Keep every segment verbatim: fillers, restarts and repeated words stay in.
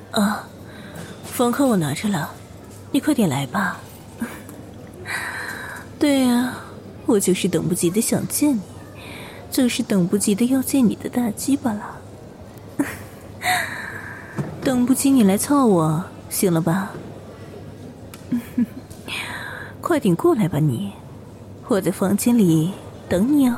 啊，房客我拿着了，你快点来吧。对啊，我就是等不及的想见你，就是等不及的要见你的大鸡巴了。等不及你来操我，行了吧？快点过来吧你，我在房间里等你哦。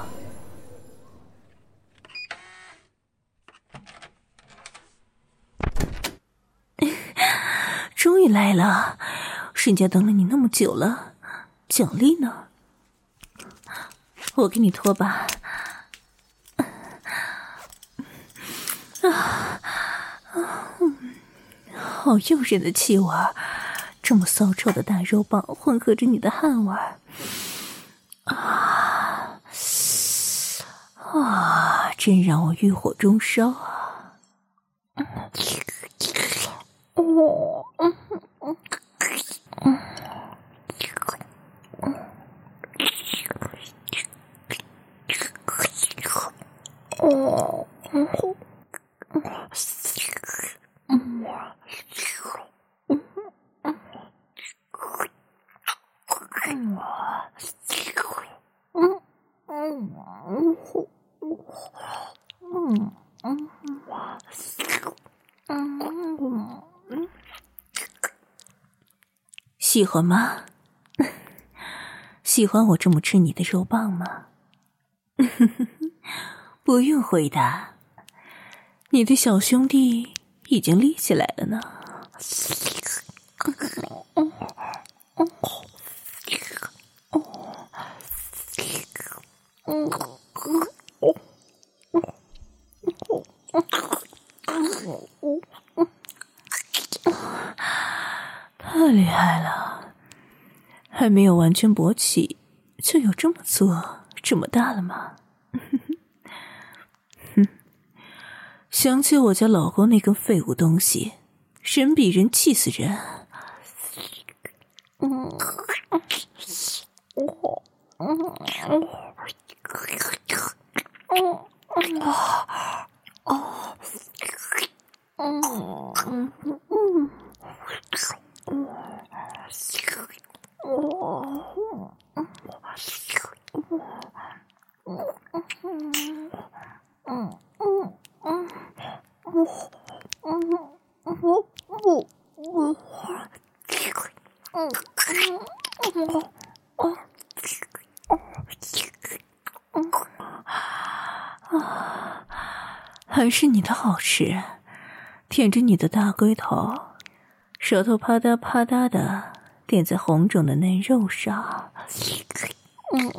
终于来了，人家等了你那么久了，奖励呢？我给你脱吧。啊，好诱人的气味，这么骚臭的大肉棒混合着你的汗味，啊啊，真让我欲火中烧啊！哦，嗯嗯嗯。哦，嗯哼，嗯，嗯，嗯，嗯，嗯，嗯，嗯，喜欢吗？喜欢我这么吃你的肉棒吗？不用回答，你的小兄弟已经立起来了呢。太厉害了，还没有完全勃起，就有这么做这么大了吗？哼，想起我家老公那根废物东西，人比人气死人。嗯，我，嗯，嗯，哦，嗯，嗯，嗯。还是你的好吃，舔着你的大龟头，舌头啪嗒啪嗒的点在红肿的嫩肉上。嗯，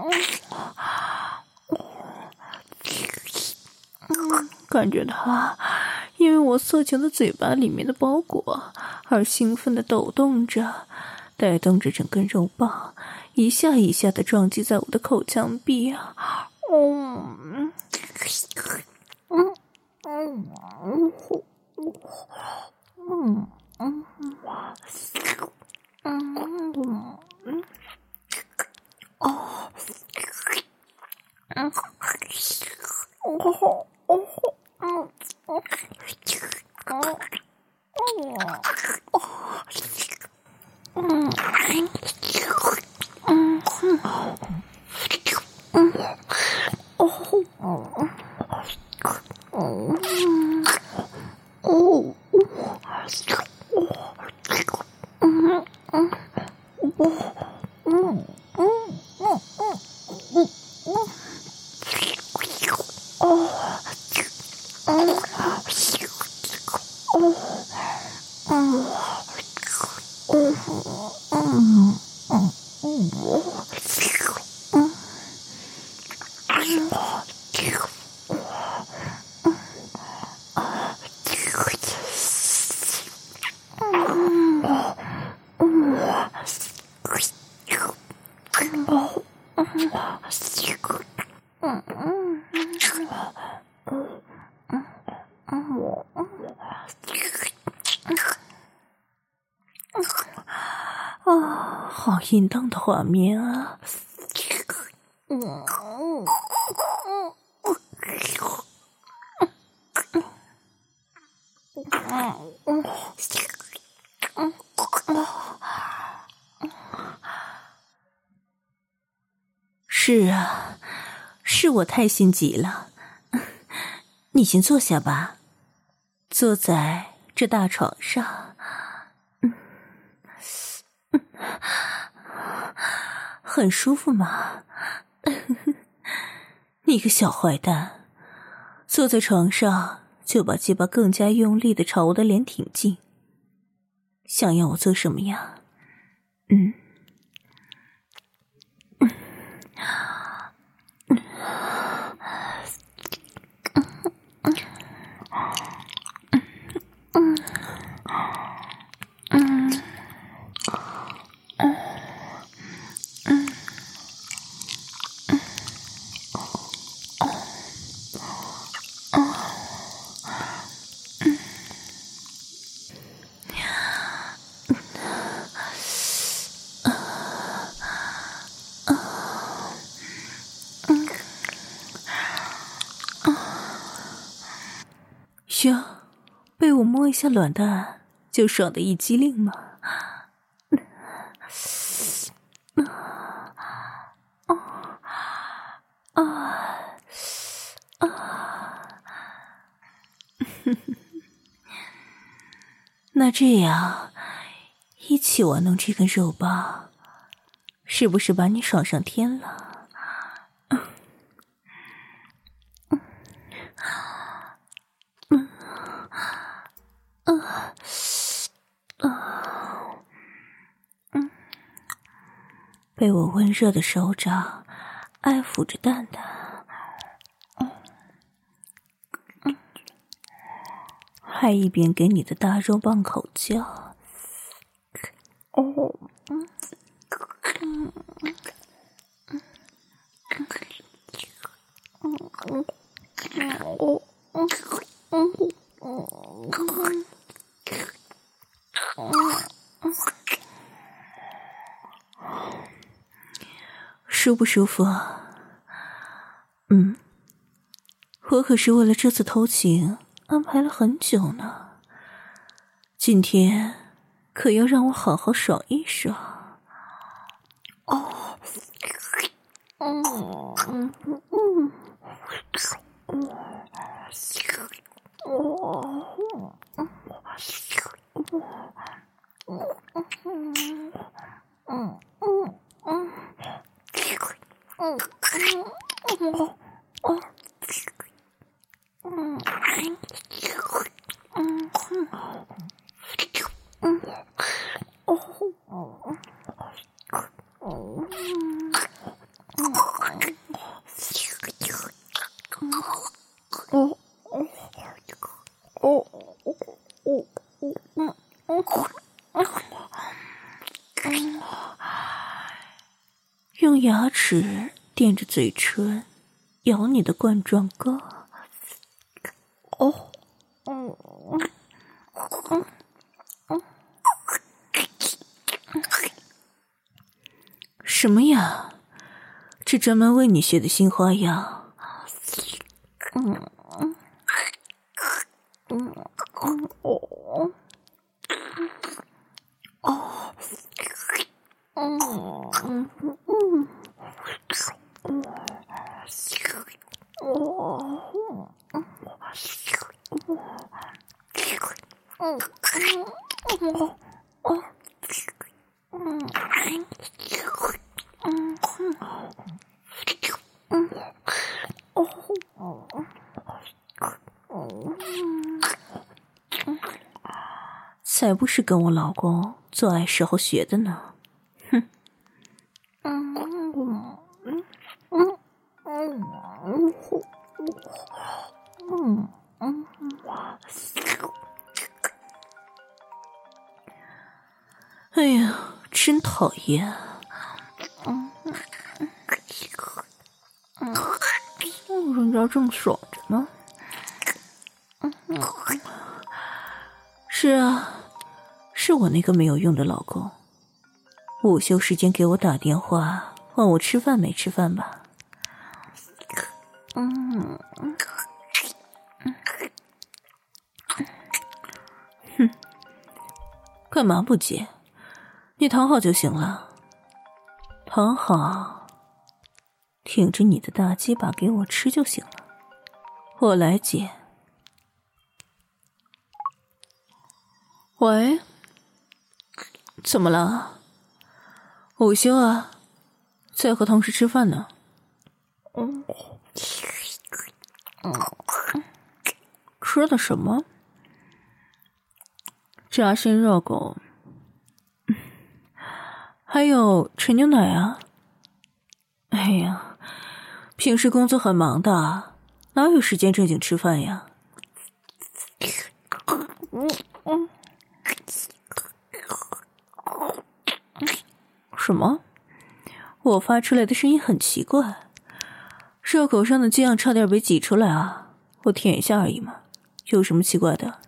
嗯，感觉它因为我色情的嘴巴里面的包裹而兴奋的抖动着，带动着整根肉棒一下一下的撞击在我的口腔壁啊。嗯，嗯，嗯，嗯，嗯，嗯，嗯，嗯，哦，嗯，哦，哦，嗯，哦，哦，嗯，嗯，嗯，哦，哦，哦，哦，嗯，嗯，我，嗯，嗯，嗯，嗯，嗯，哦，嗯，哦，嗯，嗯，嗯，嗯，嗯，啊，好淫荡的画面啊！嗯， 是啊，是我太心急了。你先坐下吧，坐在这大床上。嗯嗯、很舒服吗？你个小坏蛋，坐在床上就把鸡巴更加用力地朝我的脸挺进，想要我做什么呀？嗯嗯嗯嗯嗯哟，被我摸一下卵蛋就爽得一激灵吗？那这样一起玩弄这根肉棒，是不是把你爽上天了？被我温热的手掌爱抚着蛋蛋，还一边给你的大肉棒口交。哦，嗯嗯嗯嗯嗯舒不舒服？嗯，我可是为了这次偷情安排了很久呢，今天可要让我好好爽一爽。哦，嗯嗯嗯嗯。用牙齿垫着嘴唇咬你的冠状沟。哦，嗯嗯嗯嗯，什么呀？这专门为你学的新花样。嗯嗯嗯嗯哦哦嗯嗯嗯嗯哦嗯嗯哦嗯嗯哦才不是跟我老公做爱时候学的呢。哼。嗯嗯嗯嗯嗯嗯嗯哎呀，真讨厌。嗯嗯嗯，人家正爽着呢。嗯嗯，是啊，是我那个没有用的老公。午休时间给我打电话，问我吃饭没吃饭吧。嗯嗯哼，干嘛不接？你躺好就行了。躺好，挺着你的大鸡巴给我吃就行了。我来接。喂，怎么了？午休啊，在和同事吃饭呢。嗯，吃的什么？炸鲜热狗，还有陈牛奶啊。哎呀，平时工作很忙的，哪有时间正经吃饭呀？什么？我发出来的声音很奇怪，热狗上的酱差点被挤出来啊！我舔一下而已嘛，有什么奇怪的？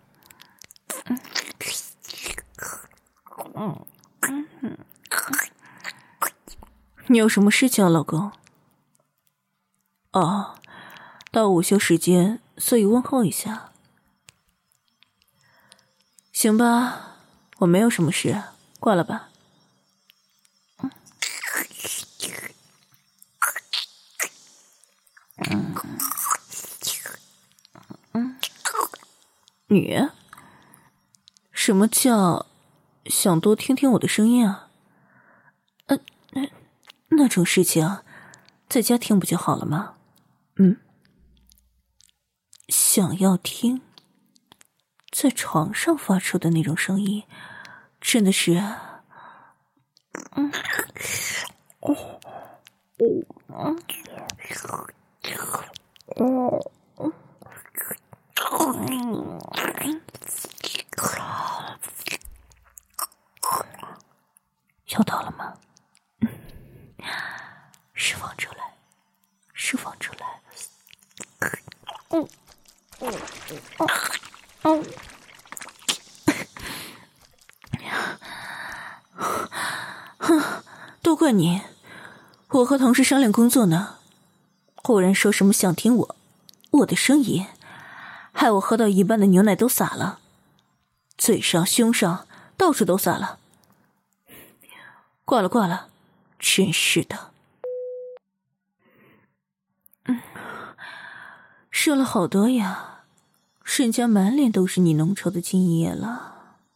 你有什么事情啊，老公？哦，到午休时间，所以问候一下。行吧，我没有什么事，挂了吧。嗯嗯，你什么叫想多听听我的声音啊？呃，那种事情在家听不就好了吗？嗯，想要听在床上发出的那种声音，真的是，嗯，哦，哦，哦，要到了吗？释放出来，释放出来。嗯嗯嗯嗯，都怪你！我和同事商量工作呢，忽然说什么想听我我的声音，害我喝到一半的牛奶都洒了，嘴上、胸上到处都洒了。挂了挂了，真是的。嗯，射了好多呀，人家满脸都是你浓稠的精液了。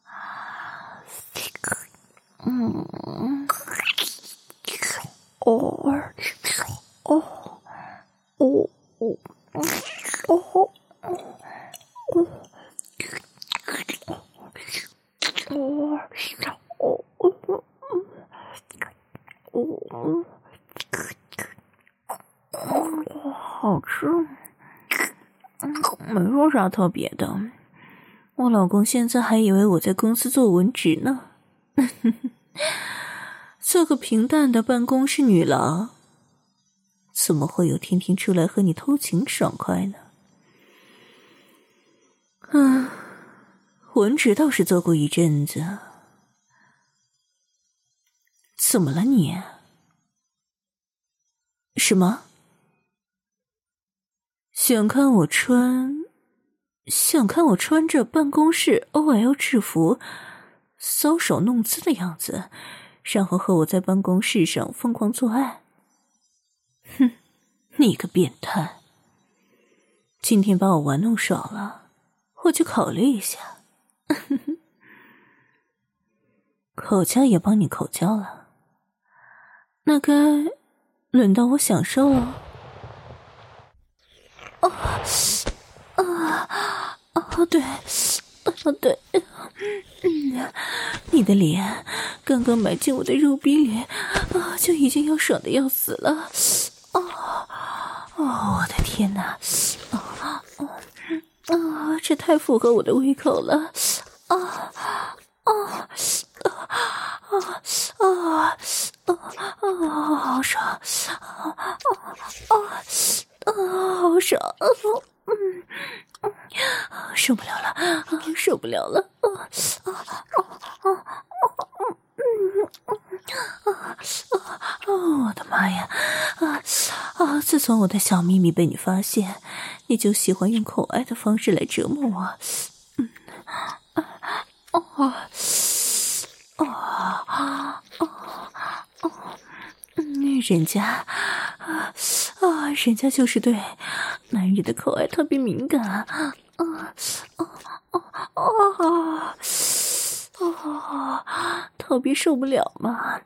嗯，哦，哦，哦，哦，哦，哦，哦，好吃，没说啥特别的。我老公现在还以为我在公司做文职呢。做个平淡的办公室女郎，怎么会有天天出来和你偷情爽快呢？嗯，文职倒是做过一阵子。怎么了你？什么？想看我穿想看我穿着办公室 O L 制服搔首弄姿的样子，然后和我在办公室上疯狂做爱？哼，你个变态！今天把我玩弄爽了，我就考虑一下。口交也帮你口交了，那该轮到我享受了。哦，啊啊，对，啊对，嗯，你的脸刚刚埋进我的肉壁里，啊，就已经要爽的要死了。哦，哦，我的天哪！啊啊，这太符合我的胃口了！啊啊啊啊啊啊！好爽！啊啊啊啊！好爽！嗯嗯，受不了了！啊，受不了了！啊啊啊啊啊！啊啊！我的妈呀！啊啊！自从我的小秘密被你发现，你就喜欢用口爱的方式来折磨我。嗯啊人家啊啊，人家就是对男人的口爱特别敏感啊啊啊啊啊，特别受不了嘛。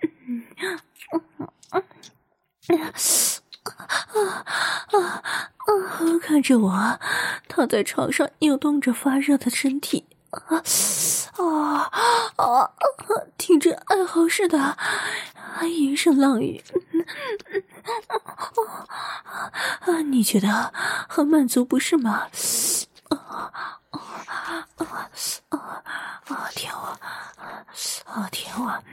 啊啊啊！看着我躺在床上扭动着发热的身体，啊啊啊！听着哀嚎似的一声浪语，啊，你觉得很满足不是吗？啊啊啊啊啊！舔我，啊舔我！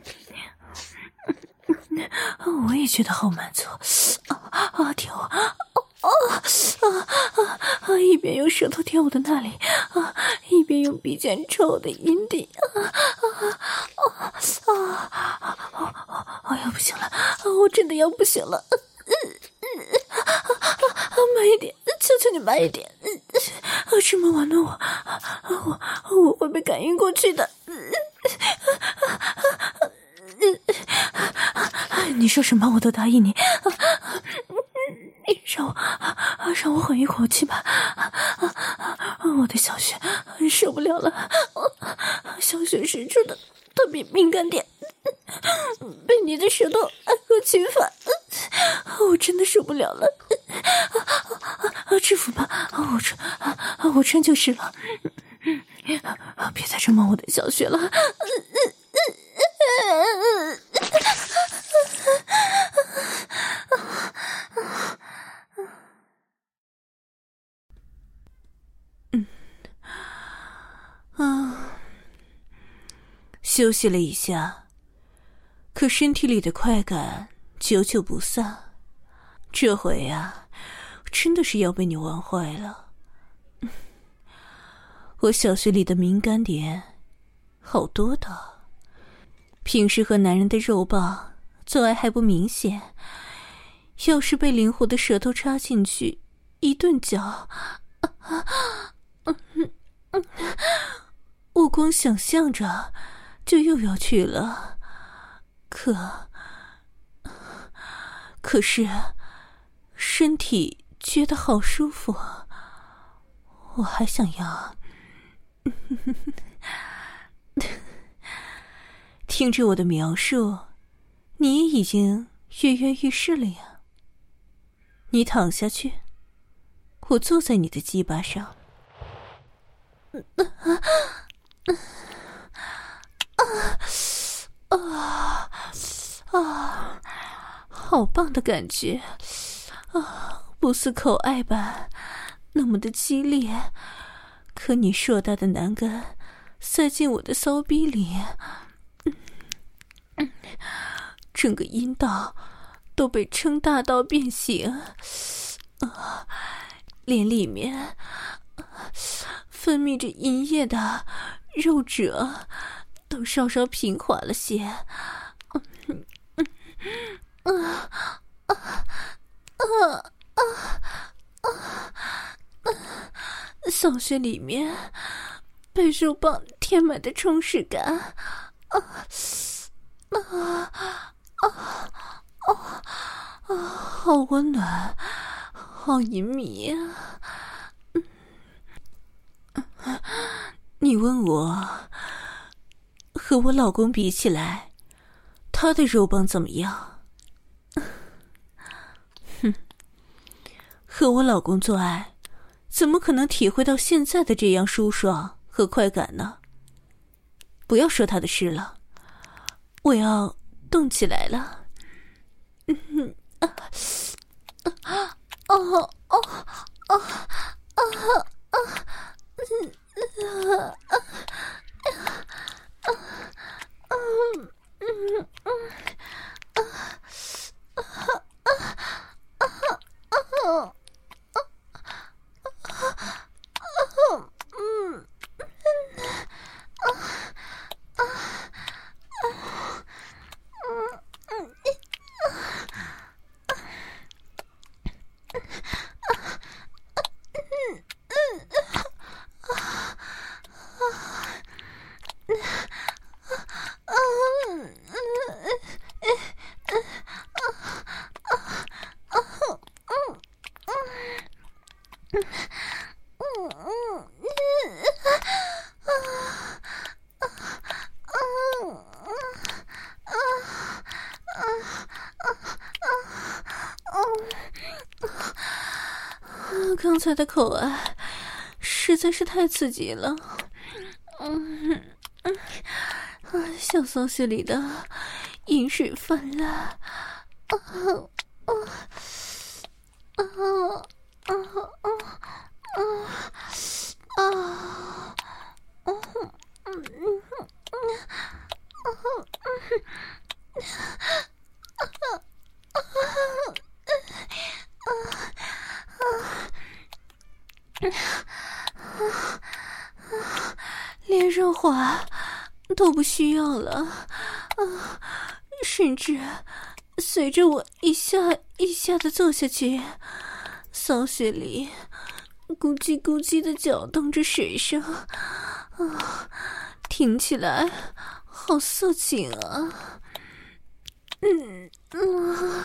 我也觉得好满足，啊啊！舔我，啊啊啊啊！一边用舌头舔我的那里，啊，一边用鼻尖抽我的阴蒂，啊啊啊啊啊！哎呀，不行了，我真的要不行了，慢一点，求求你慢一点，这么玩弄我，我我会被感应过去的。你说什么我都答应你，让我让我缓一口气吧，我的小穴受不了了，小穴是处的特别敏感点，被你的舌头挨个侵犯，我真的受不了了，制服吧，我穿我穿就是了，别再这摸我的小穴了。嗯啊，休息了一下，可身体里的快感久久不散，这回啊，真的是要被你玩坏了。我小穴里的敏感点好多的。平时和男人的肉棒做爱还不明显，要是被灵活的舌头插进去一顿搅，啊啊嗯嗯、我光想象着就又要去了，可可是身体觉得好舒服，我还想要。听着我的描述，你也已经跃跃欲试了呀。你躺下去，我坐在你的鸡巴上。啊啊啊！好棒的感觉啊，不似口爱般那么的激烈，可你硕大的男根塞进我的骚逼里，整个阴道都被撑大到变形，啊，连里面分泌着阴液的肉褶都稍稍平滑了些。啊啊啊啊啊！小穴里面被肉棒填满的充实感，啊啊啊啊啊！好温暖，好隐秘啊！你问我和我老公比起来，他的肉棒怎么样？哼，和我老公做爱，怎么可能体会到现在的这样舒爽和快感呢？不要说他的事了，我要动起来了。嗯啊啊哦哦哦啊啊嗯啊啊啊啊嗯嗯啊啊啊啊啊嗯啊啊他的口爱实在是太刺激了。嗯嗯，小骚穴里的饮水泛滥。啊啊啊啊啊啊啊！嗯嗯嗯连润滑都不需要了啊！甚至随着我一下一下的坐下去，骚穴里咕叽咕叽的搅动着水声啊，听起来好色情啊！嗯嗯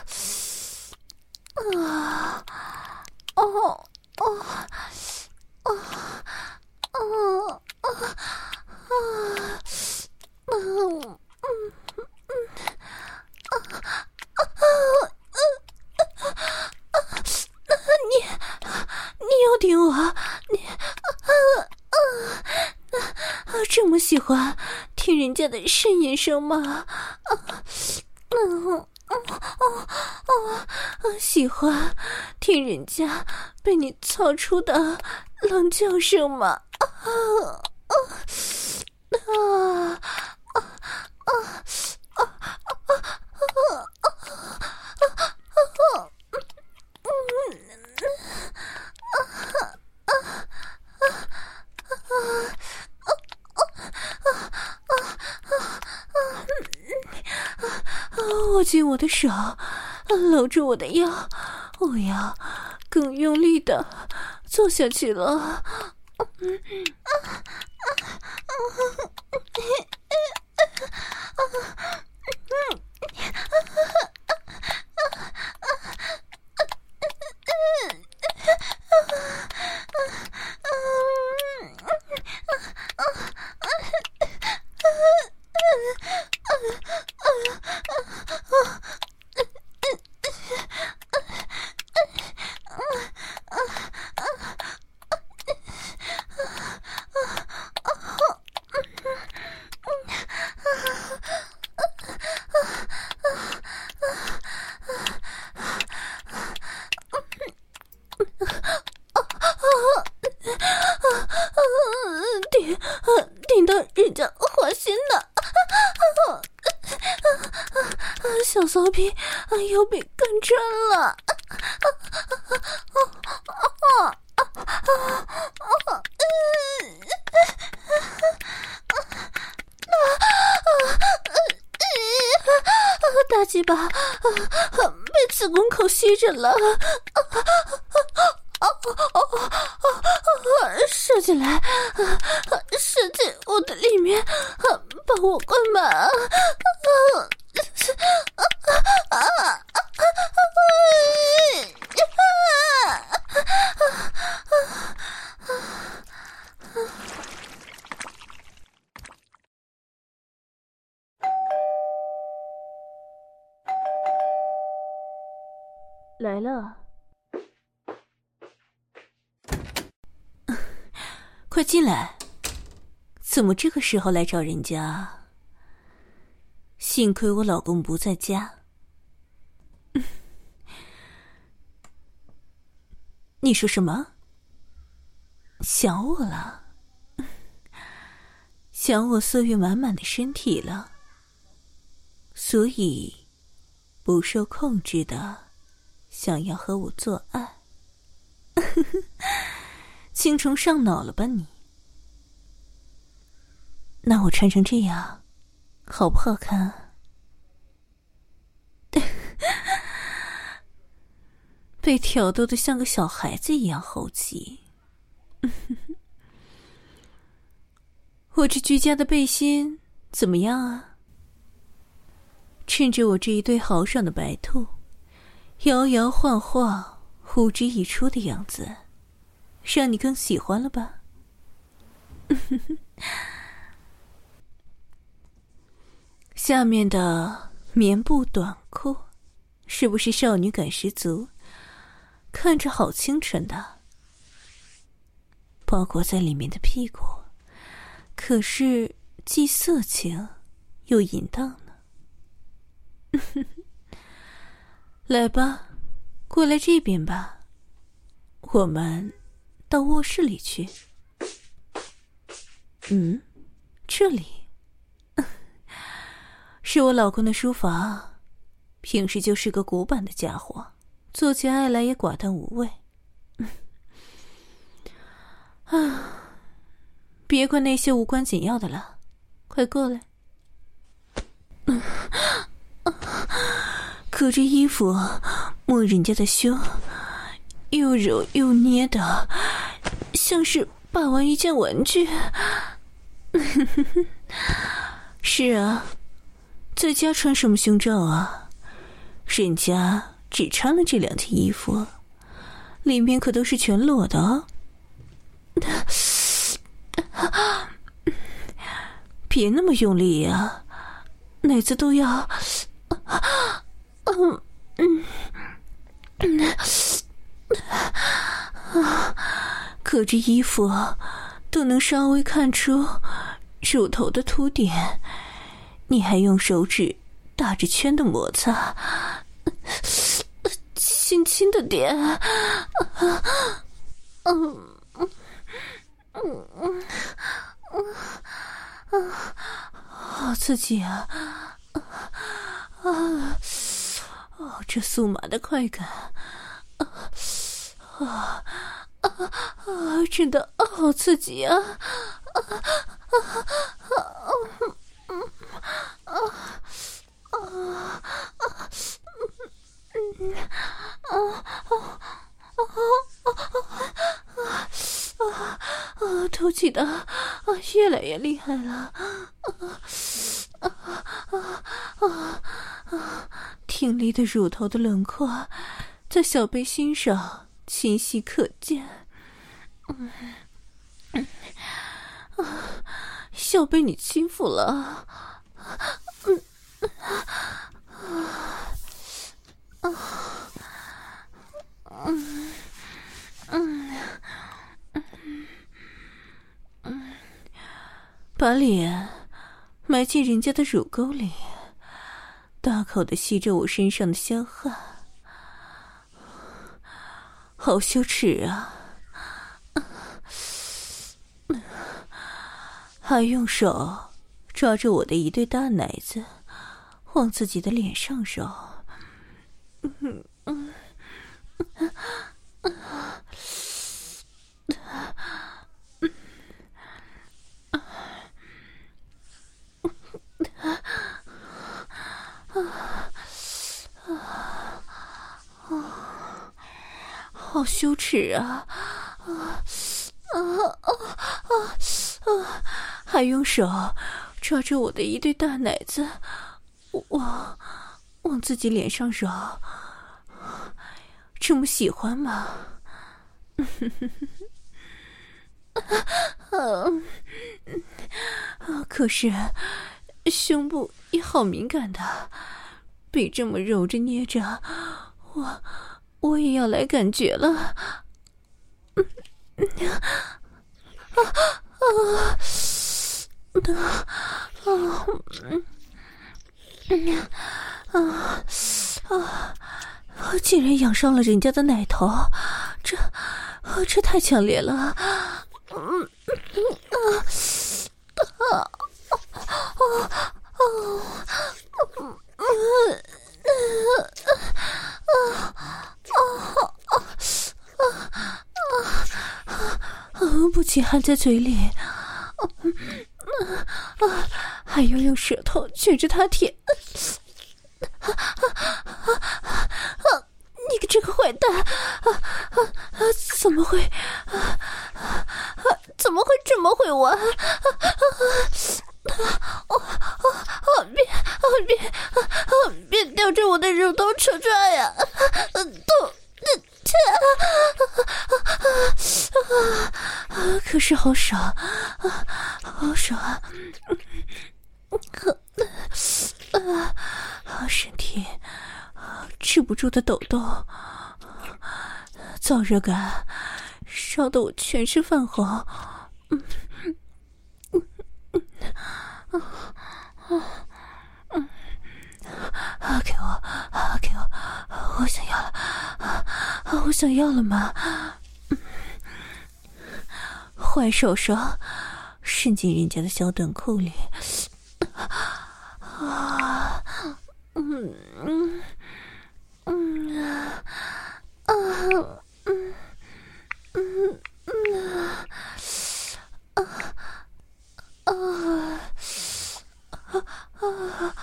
啊哦哦哦哦哦啊嗯嗯嗯啊啊啊啊！你你要顶我？你啊啊啊！这么喜欢听人家的呻吟声吗？啊嗯哦哦哦！喜欢听人家被你操出的狼叫声吗？啊啊啊啊啊啊啊啊！握紧我的手，搂住我的腰，我要更用力的坐下去了。顶顶到人家花心了，小骚逼又被干穿了。大鸡巴被子宫口吸着了，射进来，射进我的里面，把我灌满。来了，快进来！怎么这个时候来找人家？幸亏我老公不在家。你说什么？想我了？想我色欲满满的身体了，所以不受控制的想要和我做爱。青虫上脑了吧你？那我穿成这样好不好看？被挑逗得像个小孩子一样猴急。我这居家的背心怎么样啊？趁着我这一对豪爽的白兔摇摇晃晃呼之欲出的样子，让你更喜欢了吧？下面的棉布短裤是不是少女感十足，看着好清纯的？ 包裹在里面的屁股，可是既色情又淫荡呢。来吧，过来这边吧，我们到卧室里去。嗯，这里是我老公的书房，平时就是个古板的家伙，做起爱来也寡淡无味。啊，别管那些无关紧要的了，快过来。隔着衣服摸人家的胸，又揉又捏的，像是把玩一件玩具。是啊，在家穿什么胸罩啊？人家只穿了这两件衣服，里面可都是全裸的哦。别那么用力呀，奶子都要……嗯嗯嗯，隔着衣服都能稍微看出乳头的凸点，你还用手指打着圈的摩擦，轻轻的点。嗯嗯嗯嗯嗯，好刺激啊！啊！哦，这酥麻的快感，啊啊啊啊！真的好刺激啊！啊啊啊啊啊啊啊！嗯啊啊啊啊啊！吐气的啊，越来越厉害了！啊啊啊啊啊！挺立的乳头的轮廓在小背心上清晰可见。嗯嗯啊，小被你欺负了。嗯啊啊嗯嗯嗯嗯，把脸埋进人家的乳沟里，大口的吸着我身上的香汗，好羞耻啊！还用手抓着我的一对大奶子往自己的脸上揉。嗯嗯好羞耻啊！啊啊啊啊啊！还用手抓着我的一对大奶子，往往自己脸上揉，这么喜欢吗？可是胸部也好敏感的，被这么揉着捏着，我我也要来感觉了。啊啊啊啊啊！我竟然仰上了人家的奶头，这这太强烈了！嗯啊啊啊啊！不仅含在嘴里，啊，还要用舌头卷着它舔。啊啊啊！你个这个坏蛋！啊啊啊！怎么会？啊啊！怎么会这么会玩？啊啊啊！哦哦哦！别啊别啊别叼着我的乳头扯拽呀！都这啊啊！可是好爽啊，好爽啊！啊，身体止不住的抖动，燥热感烧得我全身泛红。嗯嗯嗯啊啊嗯啊！给我啊！给我！我想要了啊！我想要了吗？嗯，坏手手伸进人家的小短裤里。啊！嗯嗯嗯啊啊嗯嗯嗯啊啊啊啊啊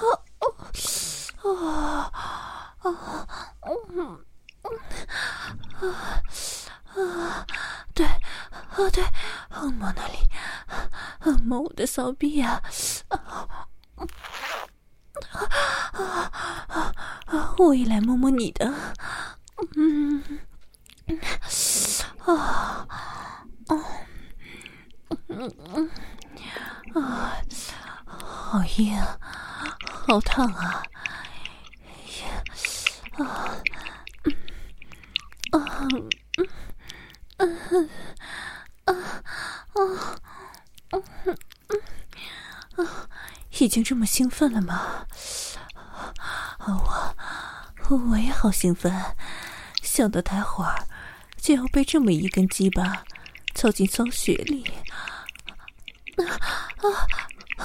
啊啊嗯啊啊！对啊对，按摩那里，按摩我的骚逼呀！啊啊啊啊！我也来摸摸你的，嗯啊啊嗯嗯啊，好硬，好烫啊！啊嗯啊嗯啊啊啊啊！已经这么兴奋了吗？我我也好兴奋，想到待会儿就要被这么一根鸡巴操进骚穴里。啊啊啊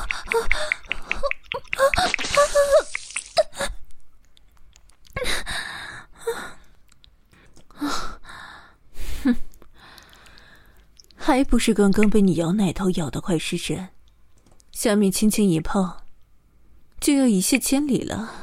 啊啊！哼，还不是刚刚被你咬奶头咬得快失神，下面轻轻一碰就要一泻千里了。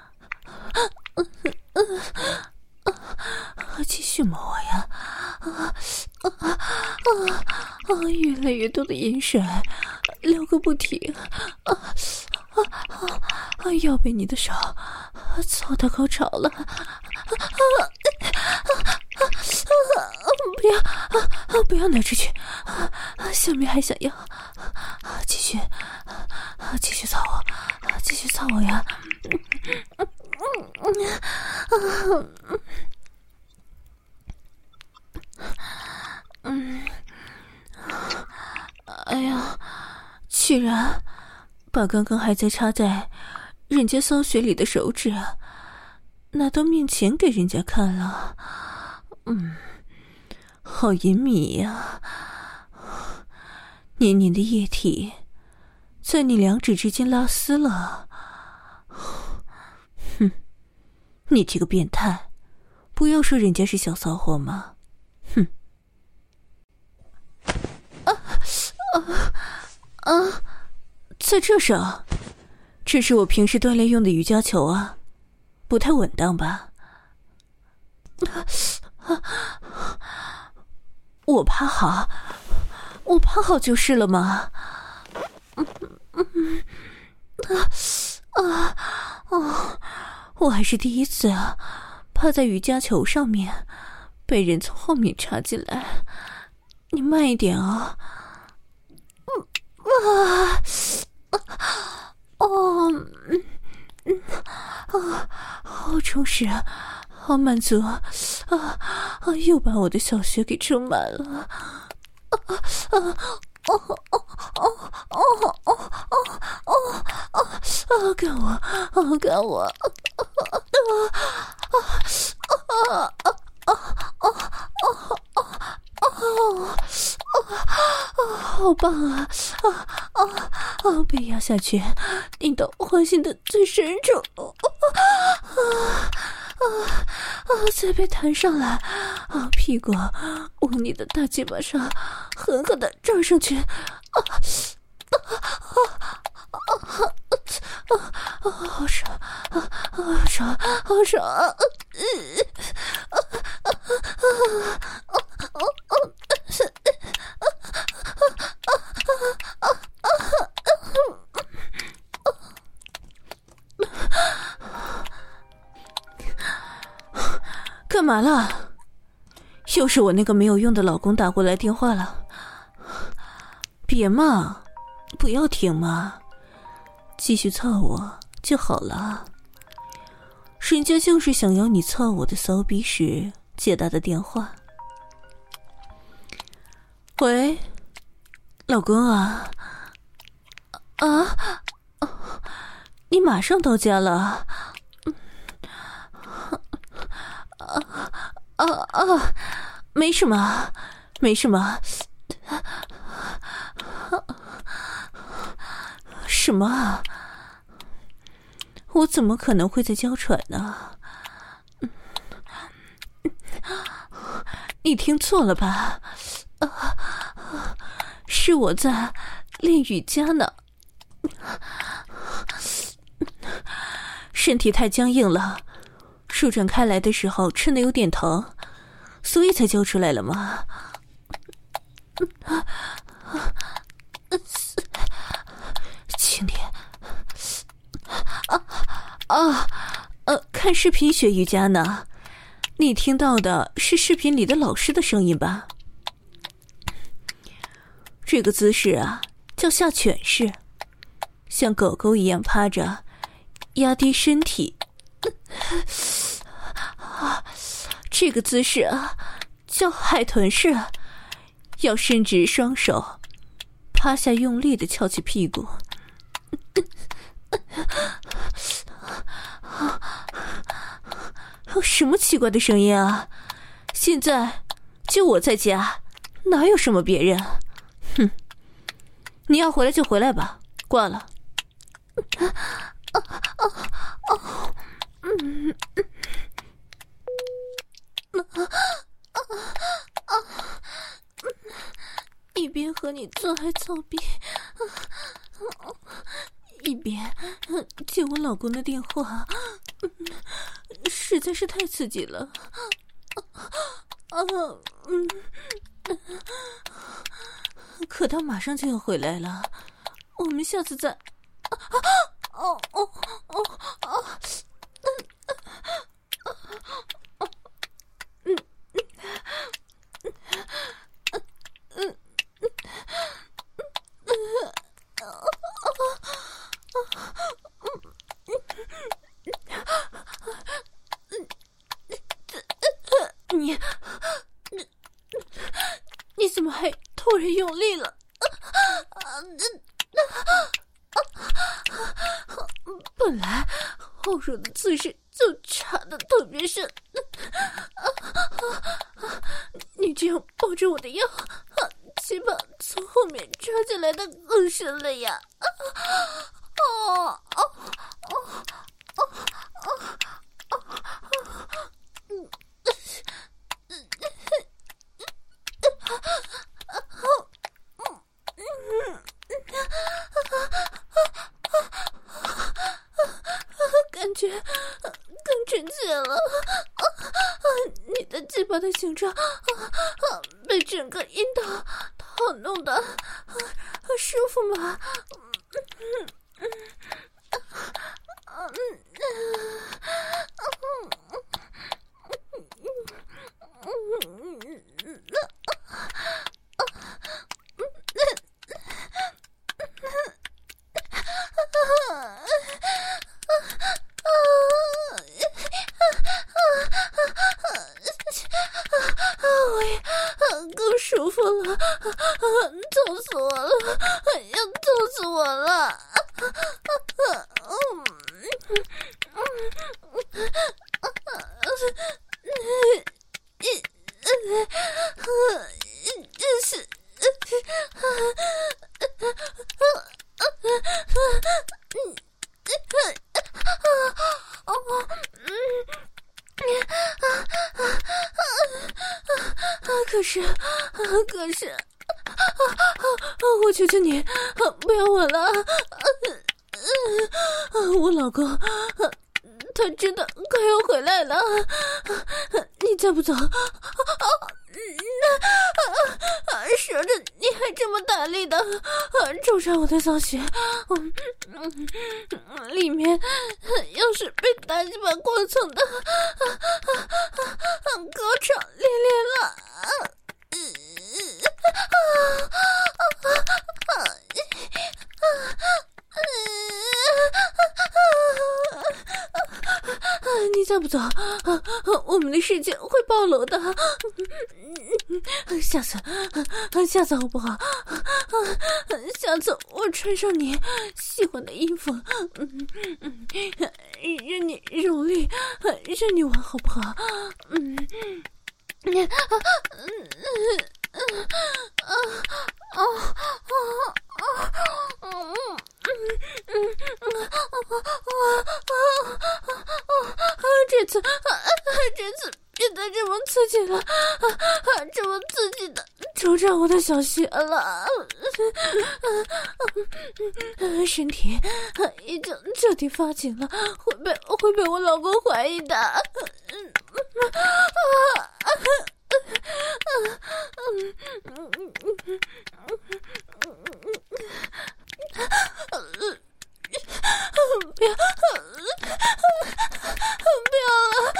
继续摸我呀！啊啊啊啊！越来越多的饮水流个不停，啊啊啊啊！要被你的手操到高潮了！啊啊啊啊！不要啊啊！不要拿出去！啊，下面还想要，啊，继续，啊，继续操我，继续操我呀！嗯嗯嗯嗯，哎呀，居然把刚刚还在插在人家骚穴里的手指拿到面前给人家看了，嗯，好隐秘呀！黏黏的液体在你两指之间拉丝了。哼，你这个变态，不要说人家是小骚货吗？哼！啊啊啊！在这上，这是我平时锻炼用的瑜伽球啊，不太稳当吧？啊啊！我趴好，我趴好就是了嘛。嗯嗯啊啊啊！我还是第一次啊，趴在瑜伽球上面，被人从后面插进来。你慢一点啊！啊啊哦嗯嗯啊，好充实啊，好满足啊！啊啊！又把我的小穴给充满了！啊啊！哦哦哦哦哦哦哦哦哦！干我！啊干我！啊啊啊啊啊啊啊啊！哦，哦，好棒啊！啊啊啊！被压下去，顶到欢心的最深处，啊啊啊！再被弹上来，啊，屁股往你的大鸡巴上狠狠的撞上去，啊啊啊啊啊！好爽啊！好爽！好爽！嗯啊啊啊啊！干嘛了？又是我那个没有用的老公打过来电话了。别嘛，不要停嘛，继续操我就好了。人家就是想要你操我的骚逼时接打的电话。 喂，老公啊，啊，你马上到家了？啊啊啊！没什么，没什么。什么啊？我怎么可能会在娇喘呢？你听错了吧？啊，是我在练瑜伽呢。身体太僵硬了，舒展开来的时候趁的有点疼，所以才叫出来了嘛。请你啊啊呃，看视频学瑜伽呢。你听到的是视频里的老师的声音吧？这个姿势啊，叫下犬式，像狗狗一样趴着，压低身体。啊，这个姿势啊，叫海豚式，要伸直双手，趴下用力的翘起屁股。什么奇怪的声音啊！现在就我在家，哪有什么别人？哼，你要回来就回来吧，挂了。啊啊啊啊！嗯啊啊啊！一边和你做爱操逼，一边接我老公的电话，实在是太刺激了。啊，嗯，可他马上就要回来了，我们下次再……啊哦哦哦哦，嗯嗯你你怎么还突然用力了？本来后手的姿势就插的特别深，你这样抱着我的腰，鸡巴从后面抓进来的更深了呀！哦哦哦哦哦哦！嗯。感觉更真切了，你的鸡巴的形状被整个阴道套弄的舒服吗？更舒服了，痛死我了，要痛死我了！这是。可是，可是，我求求你，不要吻了！我老公，他真的快要回来了，你再不走，那说着你还这么大力的抽插我的骚穴，里面要是被大鸡巴过蹭的高潮连连了。你再不走，我们的世界会暴露的。下次，下次好不好？下次我穿上你喜欢的衣服，任你蹂躏，任你玩，好不好？嗯。嗯啊啊啊啊啊啊！嗯嗯嗯啊！这次，这次别再这么刺激了，这么刺激的抽占我的小穴了，身体已经彻底发紧了，会被会被我老公怀疑的。啊！不要，不要了！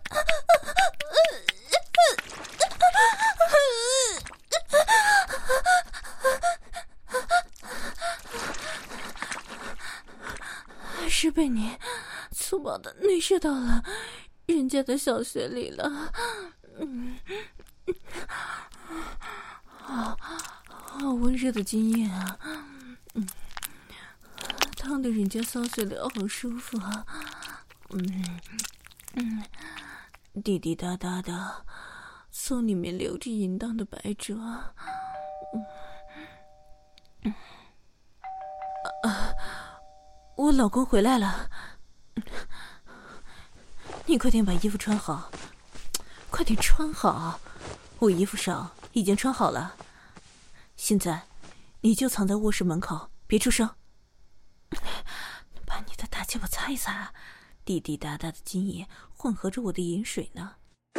是被你粗暴的内射到了人家的小穴里了。嗯，好好温热的经验啊！嗯，烫的人家骚穴里好舒服啊！嗯嗯，滴滴答答的从里面流着淫荡的白浊。嗯嗯啊，我老公回来了，你快点把衣服穿好。快点穿好，我衣服上已经穿好了。现在你就藏在卧室门口，别出声。把你的大鸡巴擦一擦，滴滴答答的精液混合着我的饮水呢。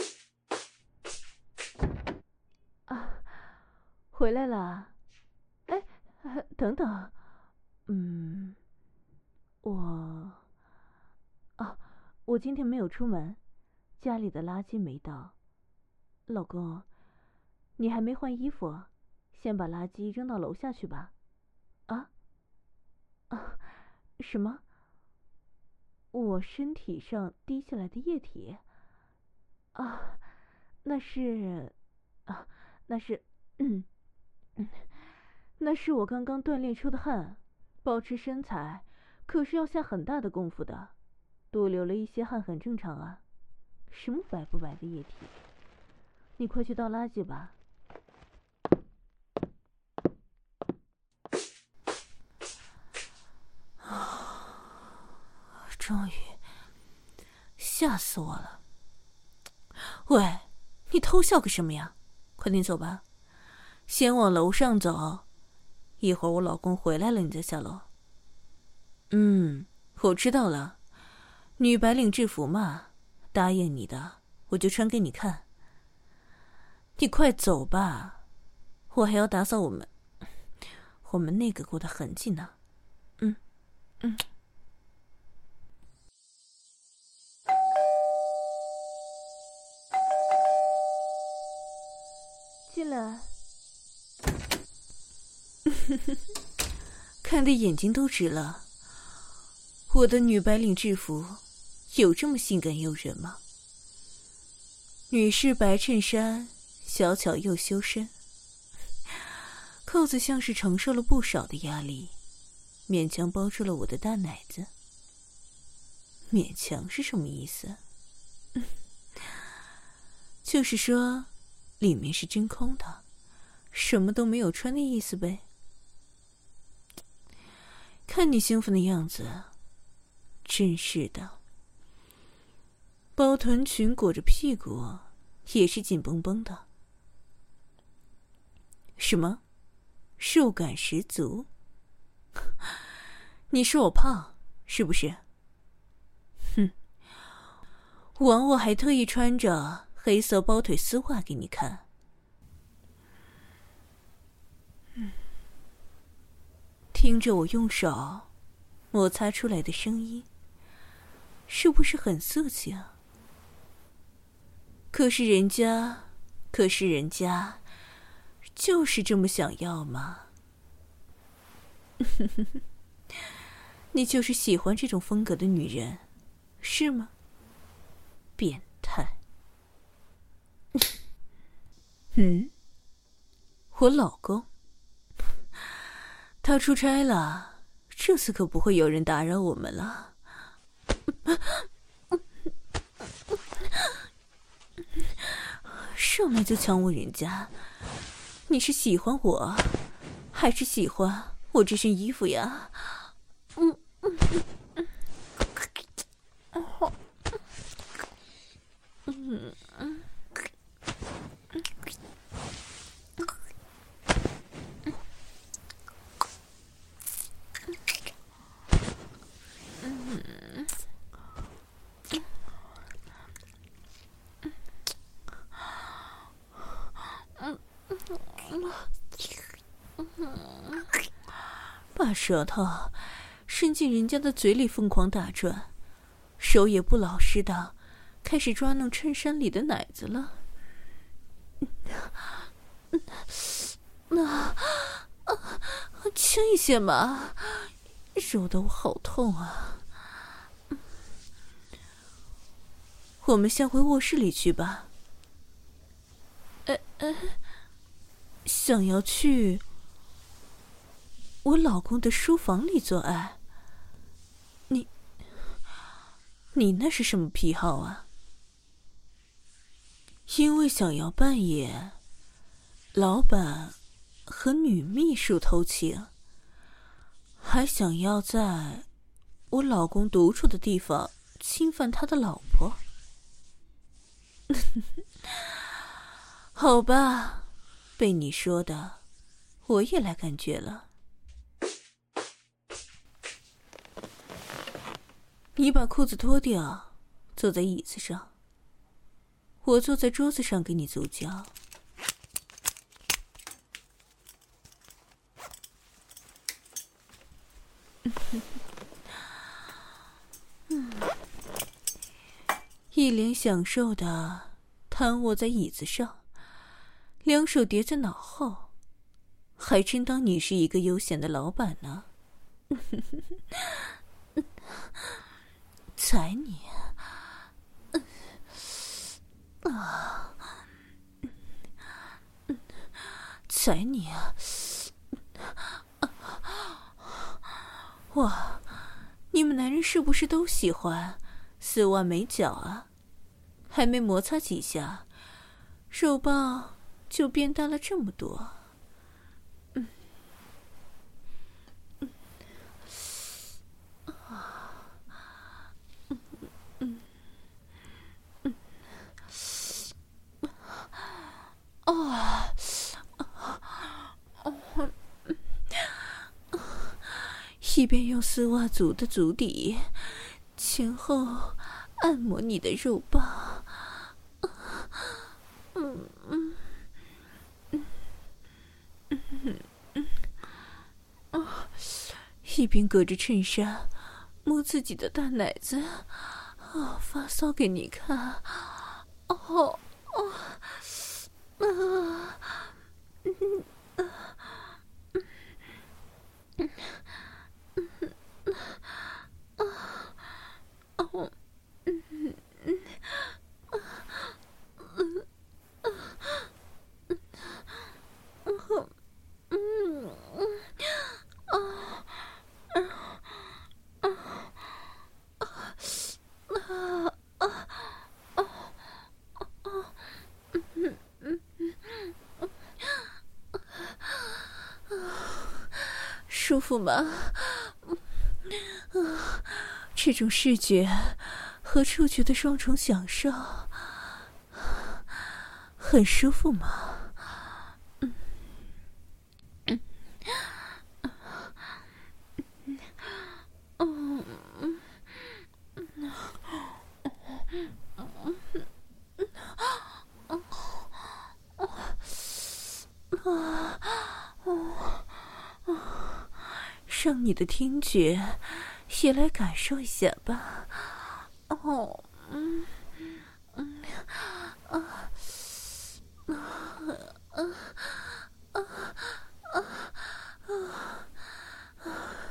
啊，回来了。哎，等等，嗯，我，啊，我今天没有出门。家里的垃圾没倒，老公，你还没换衣服，先把垃圾扔到楼下去吧。啊？啊？什么？我身体上滴下来的液体？啊，那是，啊，那是，嗯，嗯，那是我刚刚锻炼出的汗，保持身材可是要下很大的功夫的，多流了一些汗很正常啊。什么白不白的液体？你快去倒垃圾吧。终于，吓死我了！喂，你偷笑个什么呀？快点走吧，先往楼上走，一会儿我老公回来了你再下楼。嗯，我知道了，女白领制服嘛，答应你的，我就穿给你看。你快走吧，我还要打扫我们我们那个过的痕迹呢。嗯嗯。进来。看得眼睛都直了。我的女白领制服有这么性感诱人吗？女士白衬衫，小巧又修身，扣子像是承受了不少的压力，勉强包住了我的大奶子。勉强是什么意思？就是说里面是真空的，什么都没有穿的意思呗。看你兴奋的样子，真是的。包臀裙裹着屁股，也是紧绷绷的。什么？肉感十足？你说我胖，是不是？哼，枉我还特意穿着黑色包腿丝袜给你看。嗯，听着我用手摩擦出来的声音，是不是很色气啊？可是人家，可是人家，就是这么想要嘛。你就是喜欢这种风格的女人，是吗？ 变态。嗯，我老公，他出差了，这次可不会有人打扰我们了。上来就强吻人家，你是喜欢我，还是喜欢我这身衣服呀？嗯嗯嗯嗯嗯。把舌头伸进人家的嘴里疯狂打转，手也不老实的开始抓弄衬衫里的奶子了。那轻一些嘛，揉得我好痛啊。我们先回卧室里去吧。呃呃，想要去我老公的书房里做爱？你你那是什么癖好啊？因为想要扮演老板和女秘书偷情，还想要在我老公独处的地方侵犯他的老婆。好吧，被你说的我也来感觉了。你把裤子脱掉，坐在椅子上，我坐在桌子上给你足交。嗯，一脸享受的瘫卧在椅子上，两手叠在脑后，还真当你是一个悠闲的老板呢。踩你啊，踩你啊！哇，你们男人是不是都喜欢丝袜没脚啊？还没摩擦几下，肉棒就变大了这么多。嗯嗯啊嗯嗯嗯啊啊！一边用丝袜足的足底前后按摩你的肉棒，嗯嗯嗯嗯嗯啊，一边隔着衬衫摸自己的大奶子，啊，发骚给你看，哦哦啊嗯啊嗯嗯啊哦嗯嗯啊嗯啊嗯嗯嗯啊啊啊啊啊啊啊嗯嗯舒服吗？啊，这种视觉和触觉的双重享受，很舒服吗？嗯嗯嗯嗯嗯啊啊！让你的听觉也来感受一下吧。哦，嗯嗯啊啊啊啊啊啊！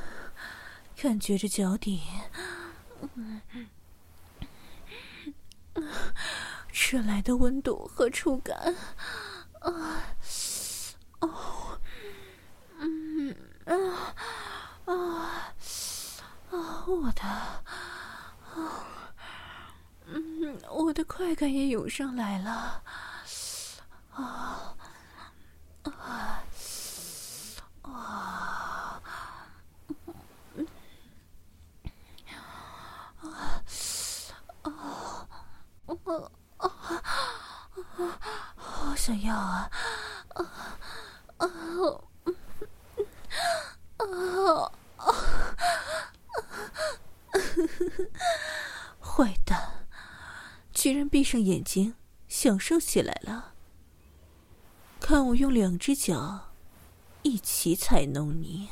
感觉着脚底，嗯迟来的温度和触感，啊，哦，嗯啊啊啊！我的，啊，嗯，我的快感也涌上来了，啊啊啊！我啊啊，好想要啊！啊啊啊啊！坏蛋，居然闭上眼睛享受起来了！看我用两只脚一起踩弄你！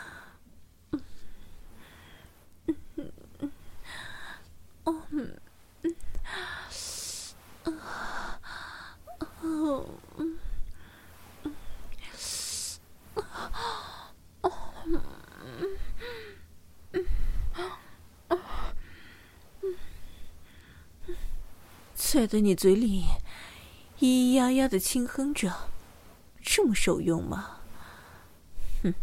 嗯嗯嗯啊哦嗯嗯哦嗯嗯啊嗯踩得你嘴里咿咿呀呀的轻哼着，这么受用吗？哼！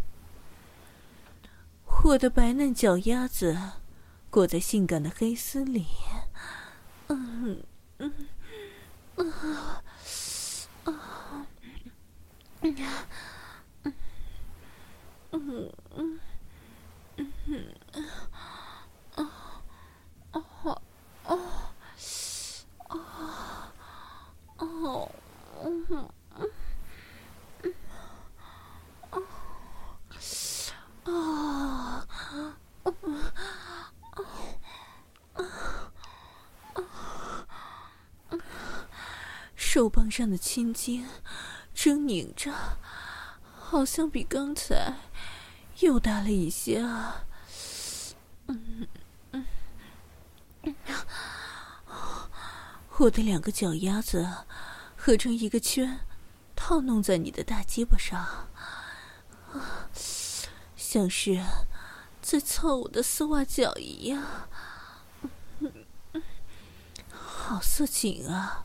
我的白嫩脚丫子裹在性感的黑丝里，嗯嗯啊啊嗯嗯嗯嗯嗯啊啊啊啊哦嗯嗯啊手棒上的青筋狰狞着，好像比刚才又大了一些啊！嗯嗯嗯，我的两个脚丫子合成一个圈，套弄在你的大鸡巴上，像是在操我的丝袜脚一样，好色情啊！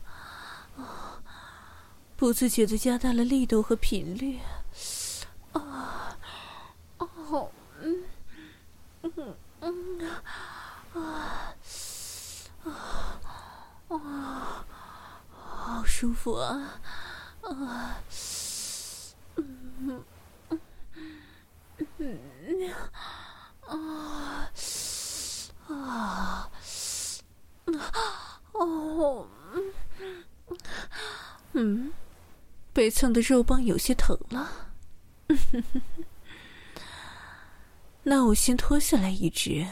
不自觉地加大了力度和频率，啊，哦，嗯，嗯嗯啊啊啊，好舒服啊！啊，嗯嗯嗯啊啊哦嗯，被蹭的肉棒有些疼了。那我先脱下来一只。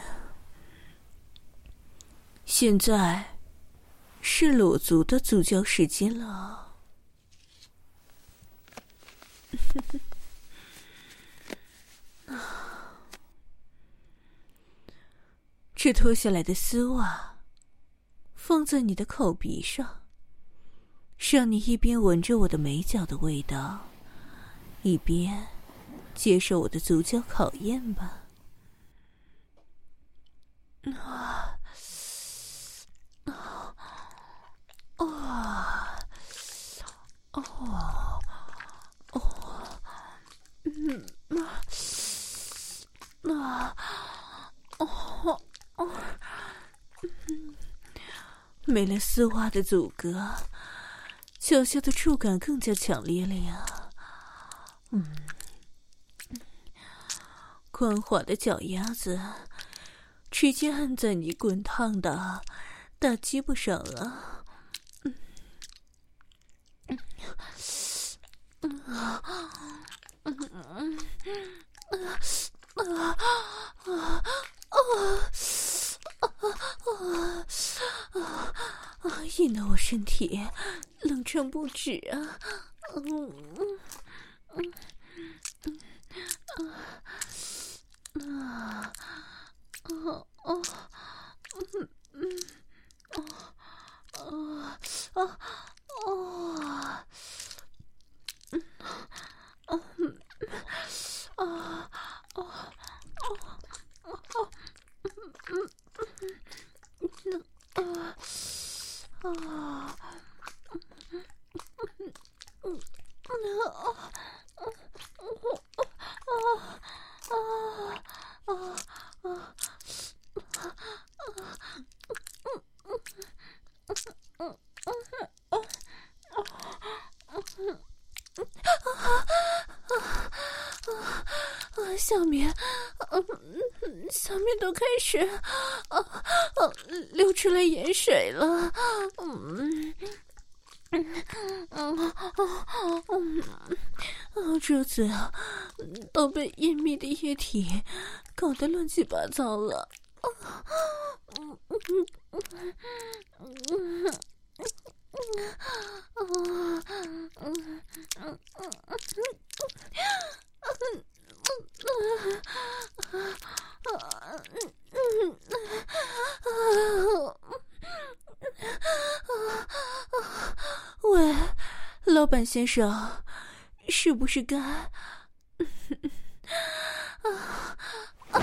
现在是裸足的足交时间了。这脱下来的丝袜放在你的口鼻上，让你一边闻着我的美脚的味道，一边接受我的足交考验吧。啊啊啊哦哦嗯啊啊哦哦嗯，没了丝袜的阻隔，脚下的触感更加强烈了呀。嗯，光滑的脚丫子直接按在你滚烫的大鸡巴上了。嗯嗯嗯啊嗯嗯啊啊啊啊啊啊啊！引得我身体冷颤不止啊！嗯嗯嗯嗯啊啊啊嗯嗯啊啊啊啊嗯啊嗯啊啊啊啊嗯嗯啊下面，嗯，下面都开始，啊啊，流出来盐水了，嗯。嗯嗯嗯嗯，桌子啊，都被严密的液体搞得乱七八糟了。嗯嗯嗯嗯嗯嗯嗯嗯喂，老板先生，是不是该？啊啊啊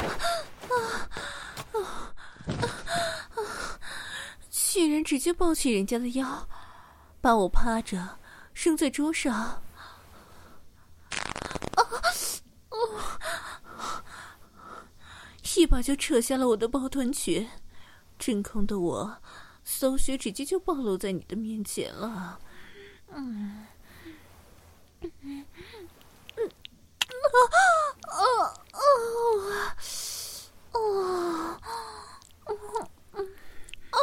啊！居然直接抱起人家的腰，把我趴着扔在桌上。啊哦！一把就扯下了我的包臀裙，真空的我，骚穴直接就暴露在你的面前了。嗯嗯嗯啊啊啊啊啊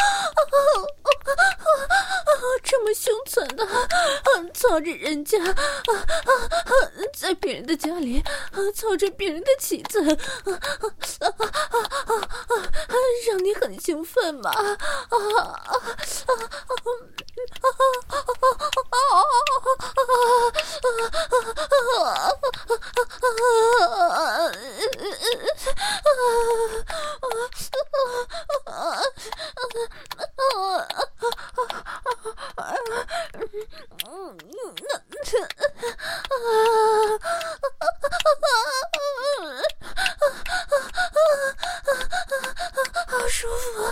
啊！这么凶残的，操着人家，在别人的家里操着别人的妻子，让你很兴奋吗？好舒服！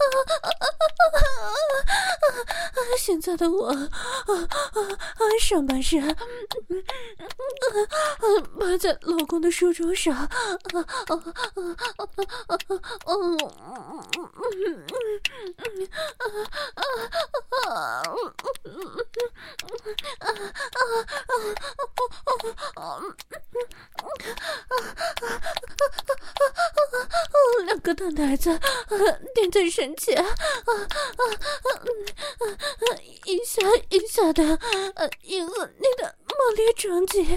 现在的我，上半身趴在老公的书桌上，两个大奶子垫在身前，一下一下的迎合你的猛烈撞击，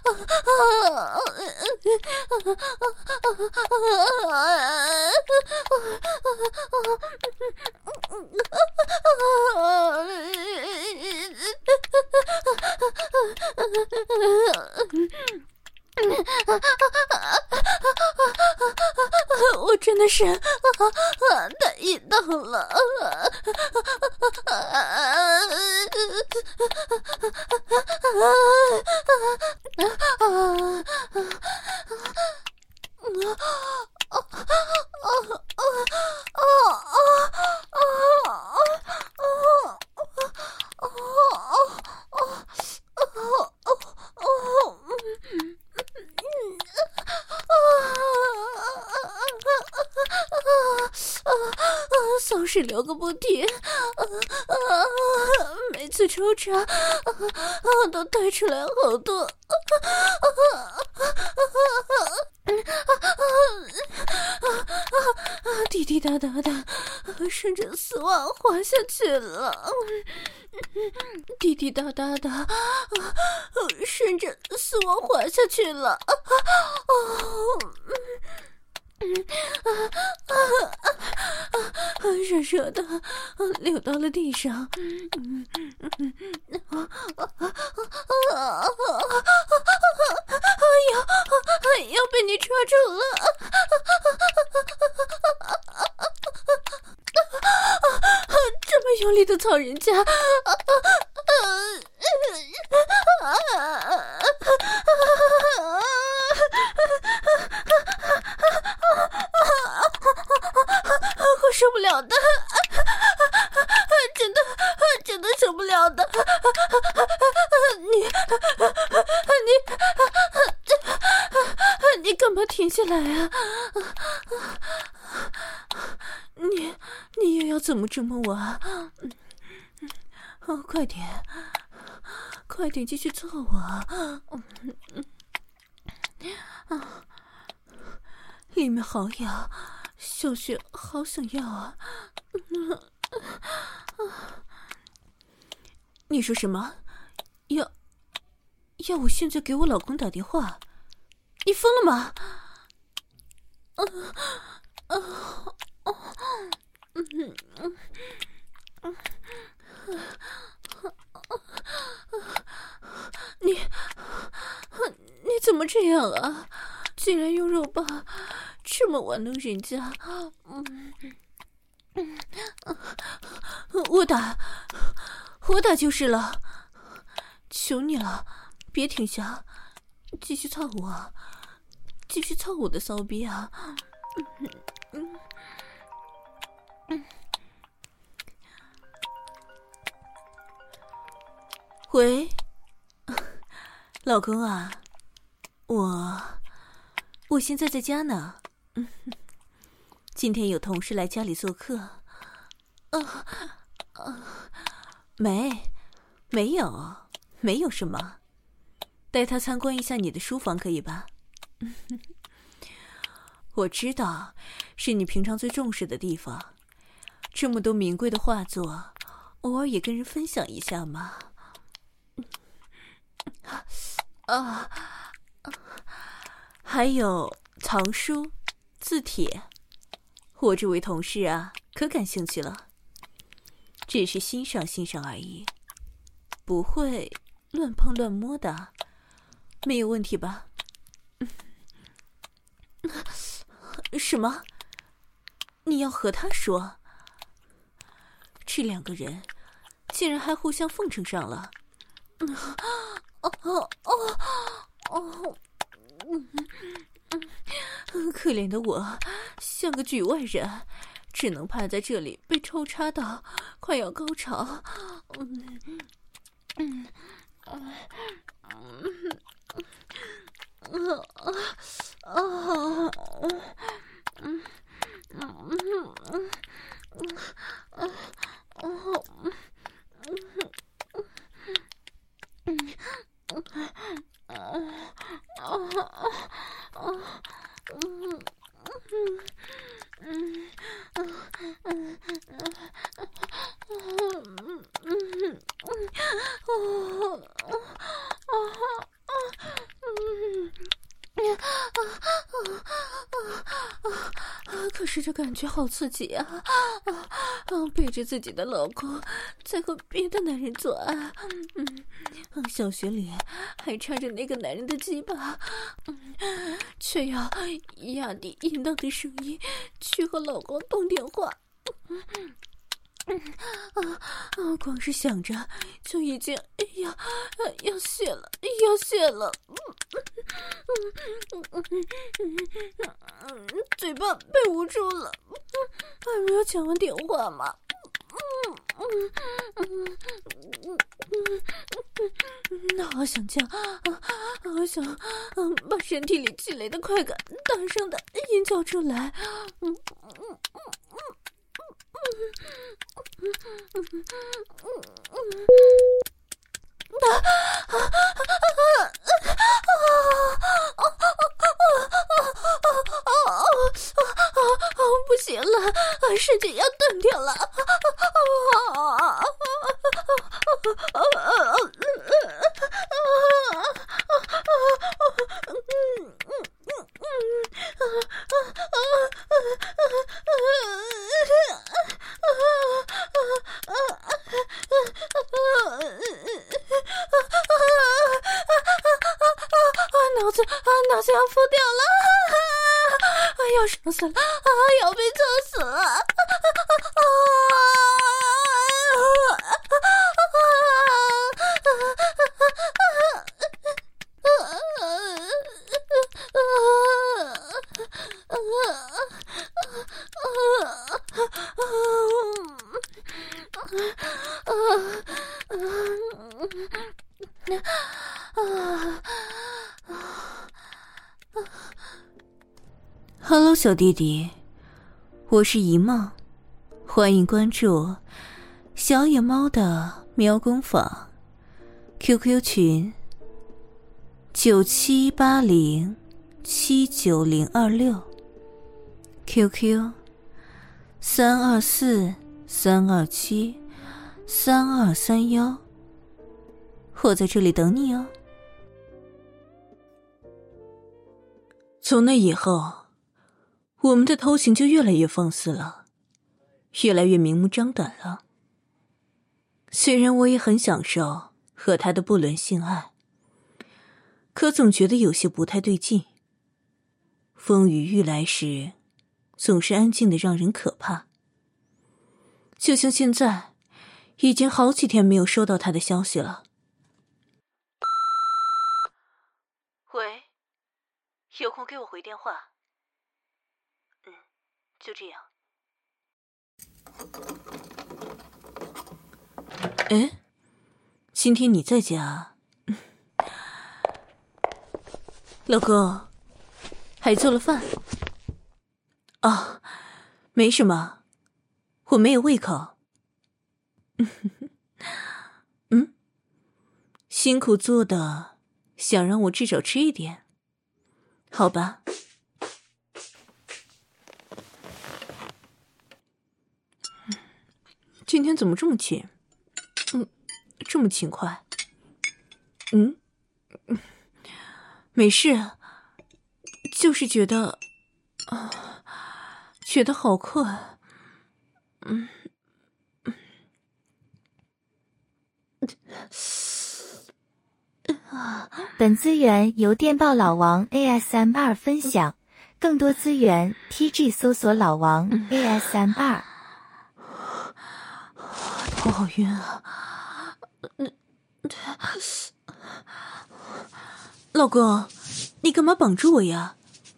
我真的是太淫荡了。总是流个不停，啊啊！每次抽插，啊啊，都带出来好多，啊啊啊！滴滴答答的，顺着丝袜滑下去了，滴滴答答的，顺着丝袜滑下去了，啊啊！啊啊啊啊！热热的，流到了地上。嗯嗯嗯啊啊啊啊！要要被你抓住了！这么用力的操人家！我受不了的，真的真的受不了的，你你你干嘛停下来？ 来啊！你你又要怎么折磨我啊？哦，快点，快点继续揍我啊！啊，里面好痒，小雪好想要啊！你说什么？要要我现在给我老公打电话？你疯了吗？啊啊啊！嗯嗯嗯。你你怎么这样啊？竟然用肉棒这么玩弄人家！嗯嗯，我打我打就是了，求你了，别停下，继续操我，继续操我的骚逼啊！嗯嗯嗯。喂，老公啊，我我现在在家呢。嗯，今天有同事来家里做客。啊啊，没，没有，没有什么。带他参观一下你的书房可以吧？我知道，是你平常最重视的地方。这么多名贵的画作，偶尔也跟人分享一下嘛。啊，还有藏书、字帖，我这位同事啊，可感兴趣了。只是欣赏欣赏而已，不会乱碰乱摸的，没有问题吧？什么？你要和他说？这两个人竟然还互相奉承上了。哦哦哦哦！可怜的我，像个局外人，只能趴在这里被抽插到快要高潮。嗯嗯嗯嗯啊啊嗯嗯嗯嗯哦嗯嗯。啊啊啊啊！嗯嗯嗯嗯嗯嗯嗯哦啊啊啊嗯啊啊啊！可是这感觉好刺激啊！啊啊！背着自己的老公在和别的男人做爱，嗯，小穴里还插着那个男人的鸡巴，嗯，却要压低淫荡的声音去和老公通电话。嗯嗯啊啊！光是想着就已经哎呀要泄了，要泄了。嗯嗯嗯嗯嗯，嘴巴被捂住了，还没有讲完电话嘛。嗯嗯嗯嗯嗯，好想叫啊，好想嗯把身体里积累的快感大声的吟叫出来。嗯嗯嗯嗯嗯嗯嗯嗯啊啊啊啊啊！不行了，世界要断掉了！脑子啊，脑子要疯掉了！啊，要烧死了！啊，要被揍死了！啊啊 Hello， 小弟弟，我是姨妈，欢迎关注小野猫的喵工坊 ，Q Q 群九七八零七九零二六 ，Q Q 三二四三二七三二三幺，我在这里等你哦。从那以后，我们的偷情就越来越放肆了，越来越明目张胆了。虽然我也很享受和他的不伦性爱，可总觉得有些不太对劲。风雨欲来时，总是安静的让人可怕。就像现在，已经好几天没有收到他的消息了。喂，有空给我回电话。嗯，就这样。哎，今天你在家？老公，还做了饭？哦，没什么，我没有胃口。嗯，辛苦做的，想让我至少吃一点？好吧。今天怎么这么勤？嗯，这么勤快？嗯，没事，就是觉得，啊，觉得好困。嗯， 本资源由电报老王 A S M R 分享，更多资源 T G 搜索老王 A S M R。 头好晕啊！老公，你干嘛绑住我呀？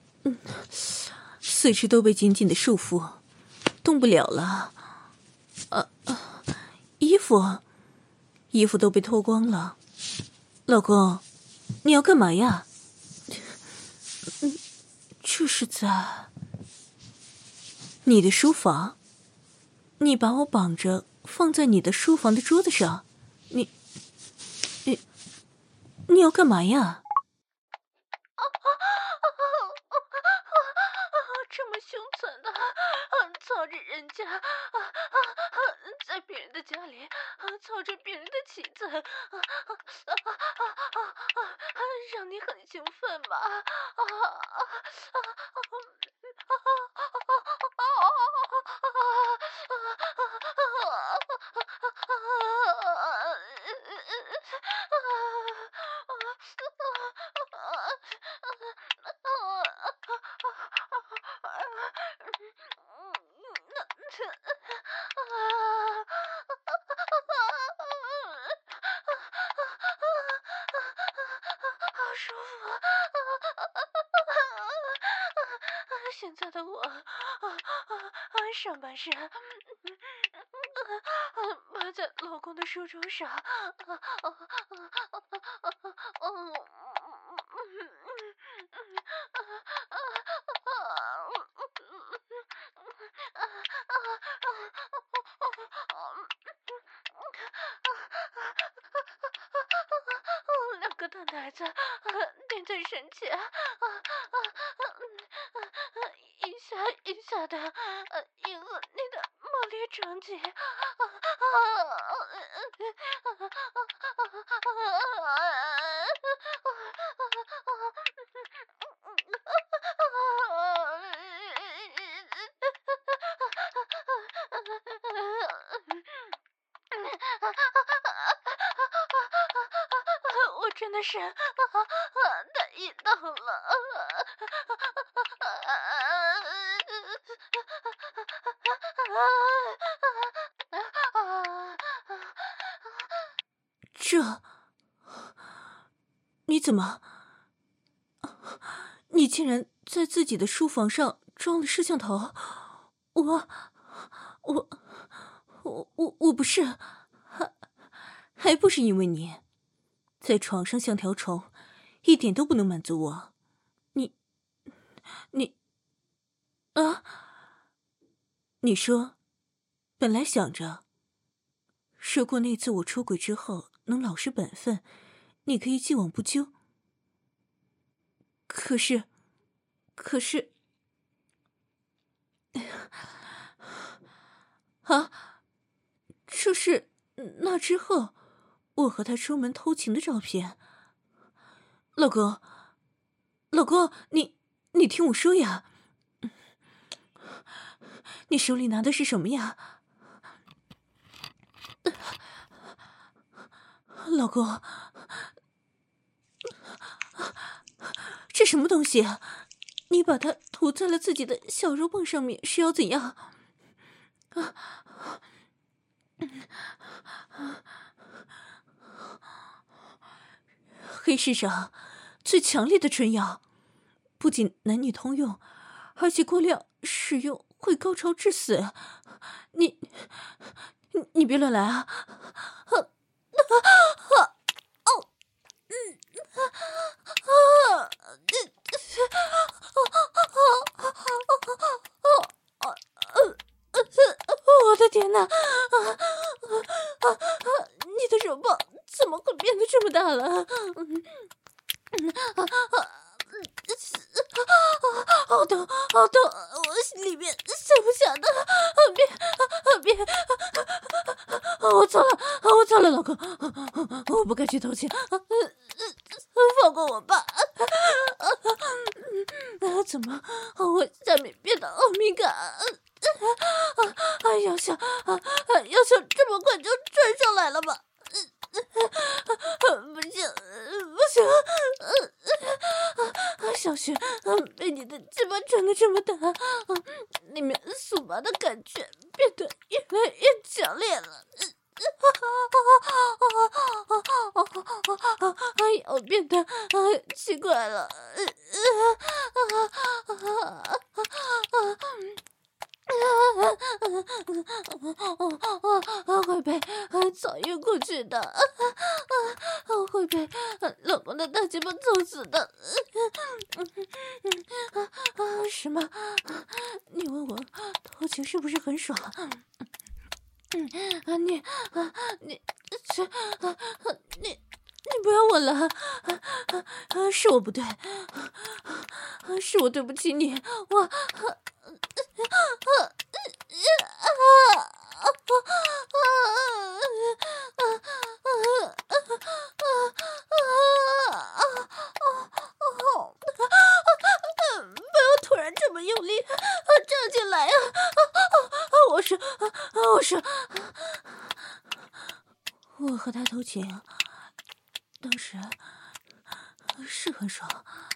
四肢都被紧紧的束缚，动不了了。啊啊！衣服，衣服都被脱光了。老公，你要干嘛呀？这是在你的书房？你把我绑着放在你的书房的桌子上，你你你要干嘛呀？ 这么凶残的操着人家，在别人的家里操着别人的妻子，让你很兴奋吗？好舒服！现在的我，上半身趴在老公的书桌上，两个大奶子垫在身前，一下一下的迎合你的猛烈撞击。我真的是太淫荡了。 这，你怎么？你竟然在自己的书房上装了摄像头？我，我，我，我，我不是，还还不是因为你，在床上像条虫，一点都不能满足我。你，你， 你说，本来想着，如果那次我出轨之后能老实本分，你可以既往不咎。可是，可是，啊，这是那之后我和他出门偷情的照片。老公，老公，你你听我说呀，你手里拿的是什么呀？老公，这什么东西啊？你把它涂在了自己的小肉棒上面，是要怎样？啊！黑市上最强烈的春药，不仅男女通用，而且过量使用会高潮致死。你，你你别乱来啊！啊啊哦，嗯啊啊我的天哪！啊啊啊！你的手棒怎么会变得这么大了？嗯啊啊！好痛，好痛！我心里面塞不下的，别别！我错了，我错了，老公，我不该去偷情，放过我吧！怎么我下面变得好敏感？啊！要想啊，要想这么快就追上来了吗？不行，不行！小雪，被你的鸡巴撑得这么大，里面酥麻的感觉变得越来越强烈了。我变得奇怪了。会被早晕过去的，会被老公的大鸡巴揍死的。什么？你问我偷情是不是很爽？你你这你你不要问了，是我不对，是我对不起你，我。不要突然这么用力站进来啊！我说，我说，我和他偷情，当时是很爽。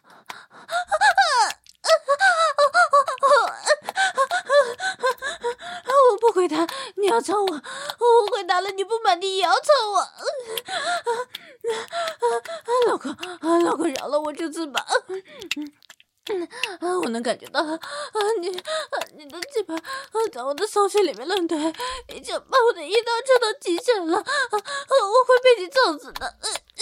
我不回答，你要操我；我回答了你不满，你也要操我。老公，老公，饶了我这次吧。我能感觉到，啊，你，你的鸡巴在我的骚穴里面乱推，已经把我的阴道撑到极限了。我会被你揍死的。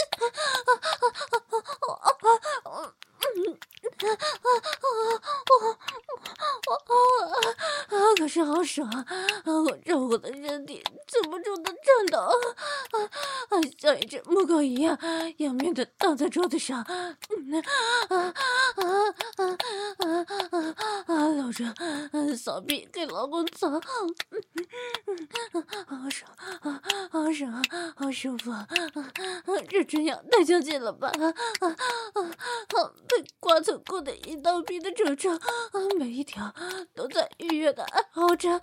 可是好爽，我让我的身体止不住的颤抖，像一只木狗一样仰面的躺在桌子上，搂着骚逼给老公操，好爽，好爽，好舒服，这春药太强劲了吧！被刮蹭过的一道逼的褶皱，每一条都在愉悦的哀嚎着。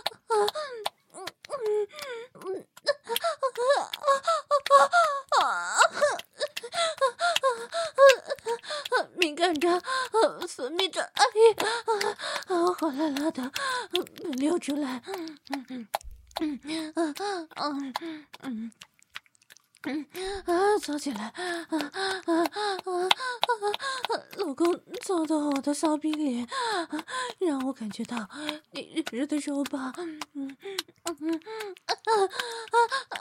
敏感着，分泌着爱意，哗啦啦的流出来。嗯嗯嗯嗯嗯嗯啊，操起来！啊啊啊啊！老公操到我的骚逼里，让我感觉到你日日的手把。嗯嗯嗯啊啊啊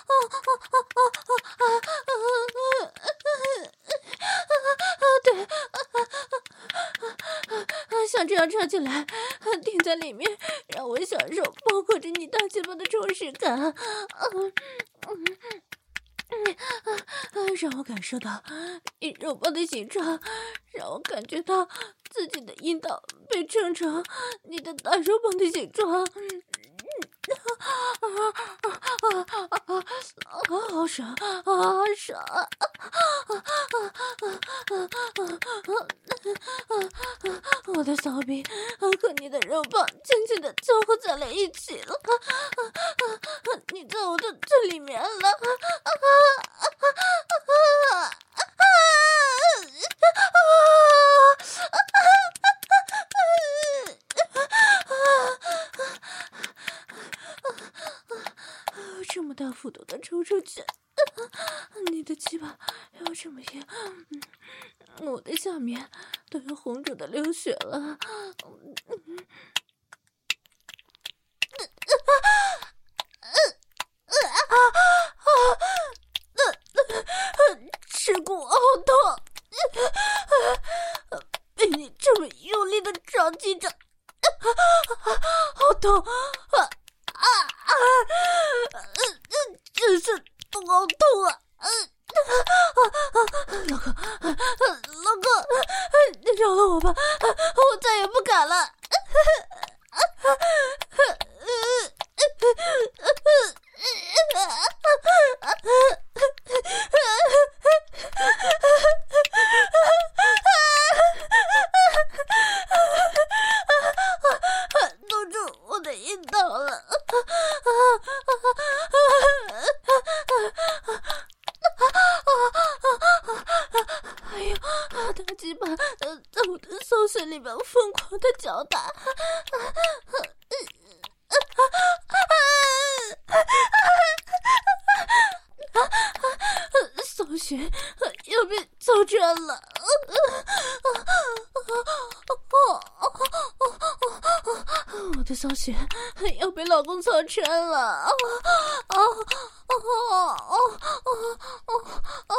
对， 像这样插进来，停在里面，让我享受包裹着你大鸡巴的充实感。嗯嗯嗯，让我感受到你肉棒的形状，让我感觉到自己的阴道被撑成你的大肉棒的形状。啊啊啊啊啊啊！好爽，好爽！啊啊啊啊啊啊！我的骚逼和你的肉棒紧紧的交合在了一起了，你在我的这里面了！啊啊啊啊！这么大幅度的抽出去，你的鸡巴要这么硬，我的下面都要红肿的流血了。耻骨好痛，被你这么用力的撞击着，好痛啊啊啊！真是好痛啊！老公，老公，你饶了我吧，我再也不敢了。弄住我的阴道了！哎呦，大鸡巴在我的骚穴里边疯狂的搅打，骚穴要被操穿了！我的骚穴要被老公操穿了！啊啊啊啊啊啊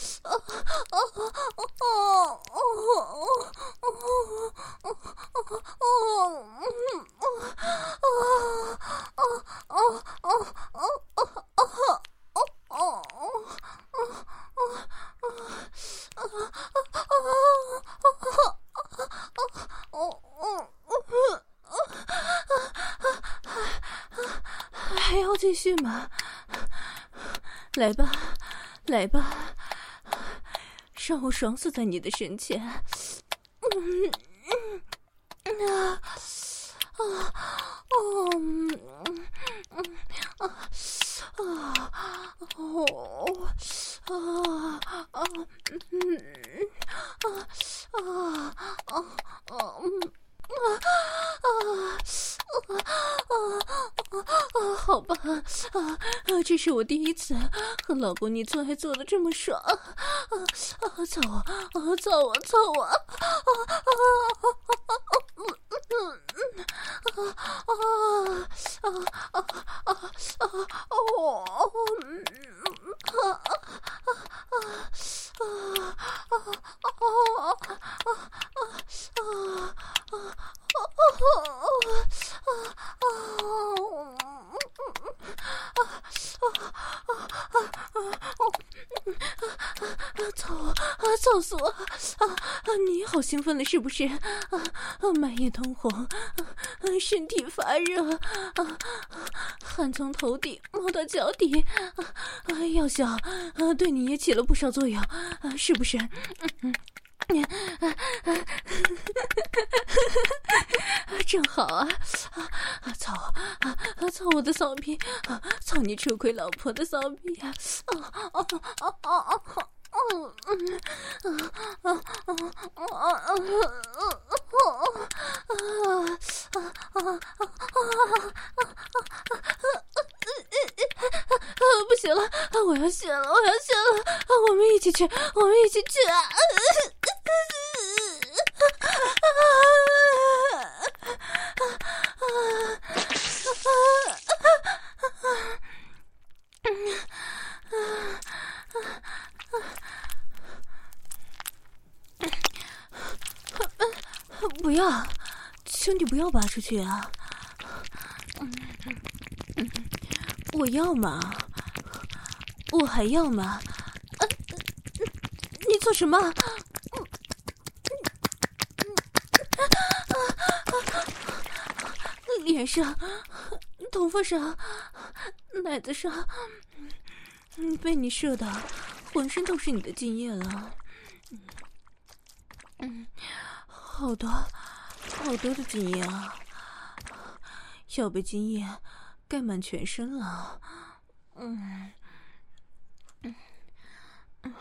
还要继续吗？来吧，来吧，让我爽死在你的身前！嗯嗯啊啊哦嗯嗯啊啊哦啊啊嗯啊啊啊啊嗯。啊啊啊啊啊！好吧，啊啊！这是我第一次和老公你做爱做的这么爽啊啊！操我啊！操我！操我！啊啊啊啊啊啊啊啊啊哦嗯啊啊啊啊啊啊啊啊！操我！操死我！啊啊！你好兴奋了是不是？啊啊！满眼通红，啊，身体发热，啊，汗从头顶冒到脚底，啊啊！药效啊对你也起了不少作用，啊，是不是？嗯嗯。正好啊！啊操啊！操我的骚逼！啊操你出轨老婆的骚逼啊！啊啊啊啊啊！嗯嗯啊啊啊啊啊啊啊！不行了，我要泄了，我要泄了！我们一起去，我们一起去啊！不要！ 兄弟不要拔出去啊！嗯嗯，我要嘛，我还要嘛！啊，你做什么？嗯脸上、头发上、奶子上，嗯，被你射的，浑身都是你的精液了。嗯，好多，好多的精液啊，要被精液盖满全身了。嗯，嗯，嗯，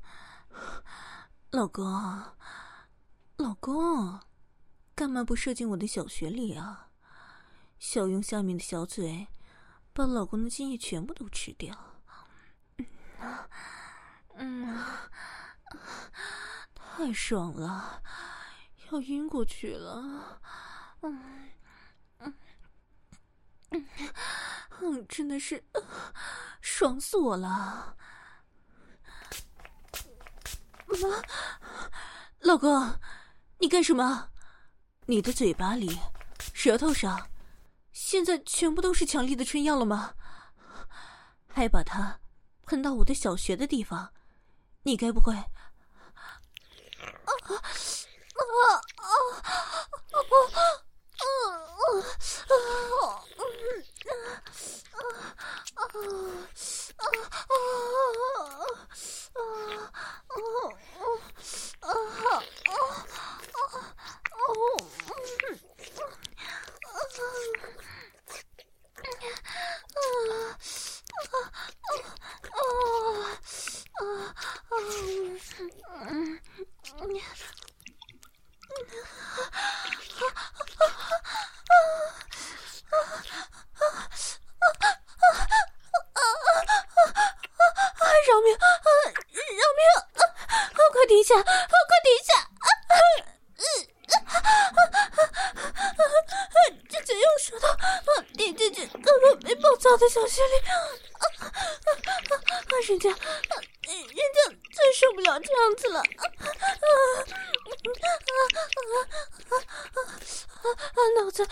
老公，老公，干嘛不射进我的小穴里啊？小用下面的小嘴把老公的精液全部都吃掉。嗯，太爽了，要晕过去了。嗯嗯嗯嗯，真的是爽死我了。啊，老公，你干什么？你的嘴巴里、舌头上现在全部都是强力的春药了吗？还把它喷到我的小穴的地方，你该不会……啊啊啊啊啊饶命！饶命！快停下！快停下！直接用舌头点进去刚刚被爆炸的小穴里。人家，人家最受不了这样子了。脑子，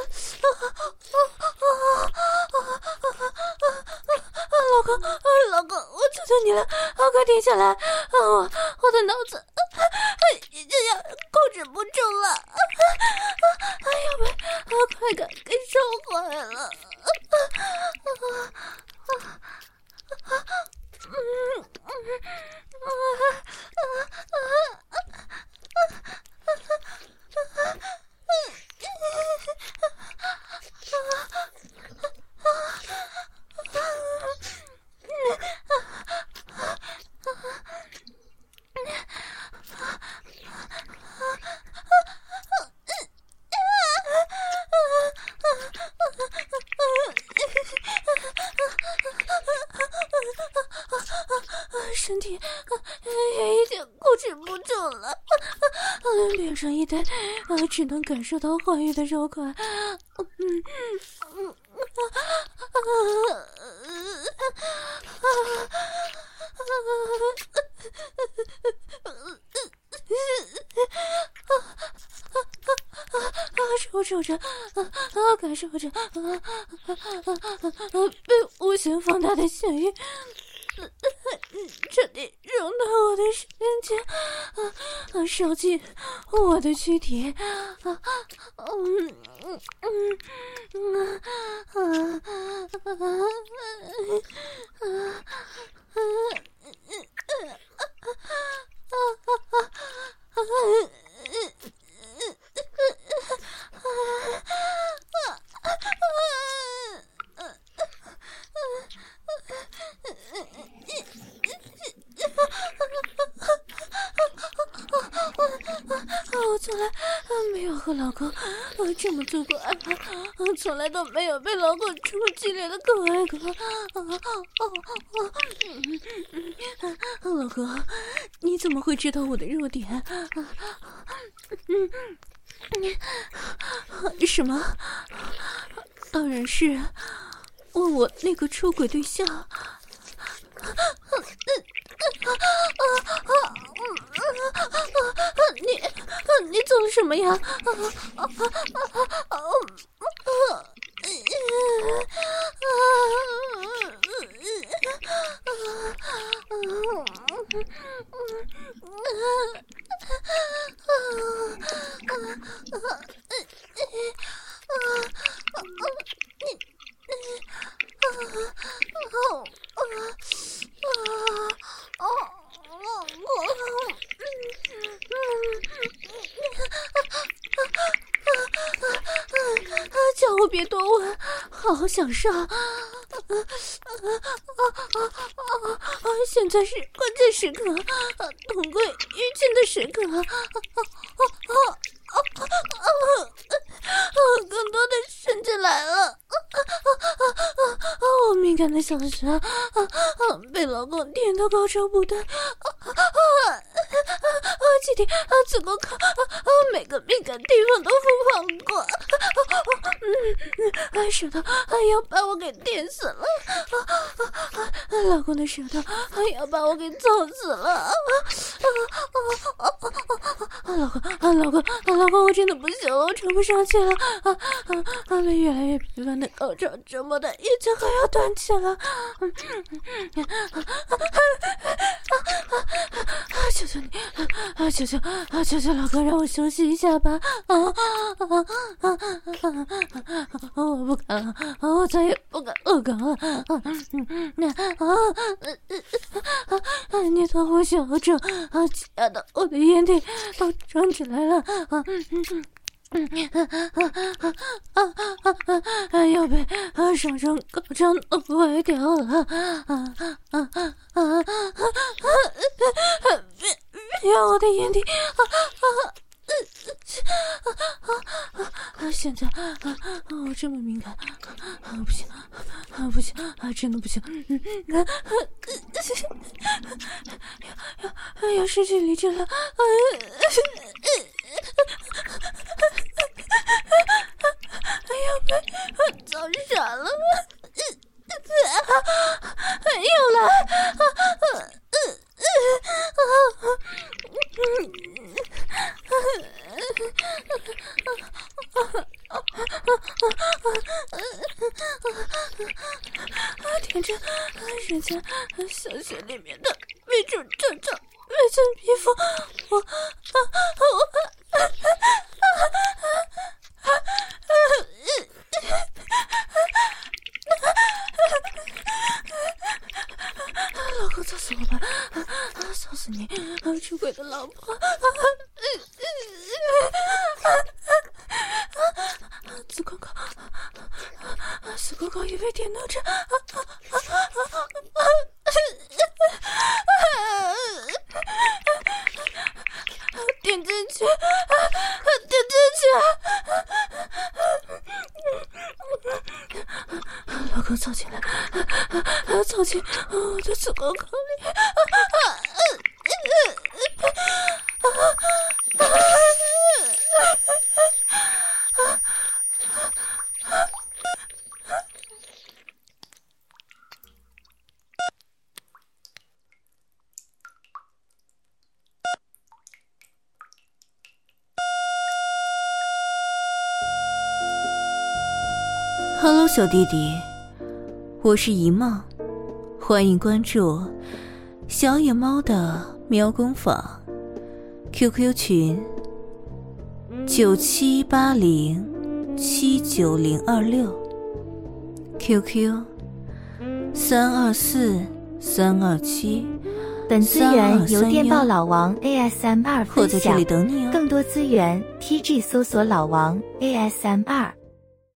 老公，老公，我求求你了，快停下来！我我的脑子已经要控制不住了，要被快感给烧坏了。身体也已经控制不住了，脸上一呆，只能感受到欢愉的肉感。嗯嗯受受着，啊，感受着，啊被无限放大的性欲彻底融到我的神经，啊，烧进我的躯体，啊，嗯嗯嗯啊啊啊我从来没有和老公这么做过爱，从来都没有被老公这么激烈的狗爱过。老公，你怎么会知道我的弱点？什么？当然是问我那个出轨对象。你你做了什么？ 么呀？啊啊啊啊！叫我别多问，好好享受。啊啊啊啊啊！现在是关键时刻，同归于尽的时刻。啊啊啊啊啊啊！更多的渗进来了。啊啊啊啊！我敏感的小舌啊啊被老公舔到高潮不断。啊啊啊！啊！今天啊，子宫口啊啊，每个敏感地方都不放过。啊啊嗯，舌头啊要把我给电死了。啊啊啊！老公的舌头啊要把我给揍死了。啊啊啊啊啊啊！老公啊，老公啊，老公，我真的不行了，我撑不上去了。啊啊啊！被越来越频繁的高潮折磨的眼睛快要断气了。嗯嗯啊啊啊！求求你！啊！求求啊！求求老公，让我休息一下吧！啊啊啊啊啊！我不敢了，我再也不敢恶搞了！啊嗯啊啊啊！你的呼吸好重啊，亲爱的，我的眼睛都肿起来了！啊嗯嗯。嗯啊啊啊啊啊啊！要被啊上升高潮弄坏掉了！啊啊啊啊啊啊！别别我的眼睛！啊啊啊啊啊！现在啊啊我这么敏感，啊不行啊不行啊真的不行！嗯啊啊要要要失去理智了！啊哎呀，被早傻了！又来！舔着人家小穴里面的微肿症状、微寸皮肤，我啊我啊啊老公，操死我吧！操死你！出轨的老婆！子宫口，子宫口也被电到着！点进去，点进去！老公凑进来，凑进我的子宫口里！Hello， 小弟弟，我是姨妈，欢迎关注小野猫的喵工坊 ，Q Q 群九七八零七九零二六 ，Q Q 三二四三二七。 本资源由电报老王 A S M 二分享， 我在这里等你哦。 更多资源 T G 搜索老王 A S M 二。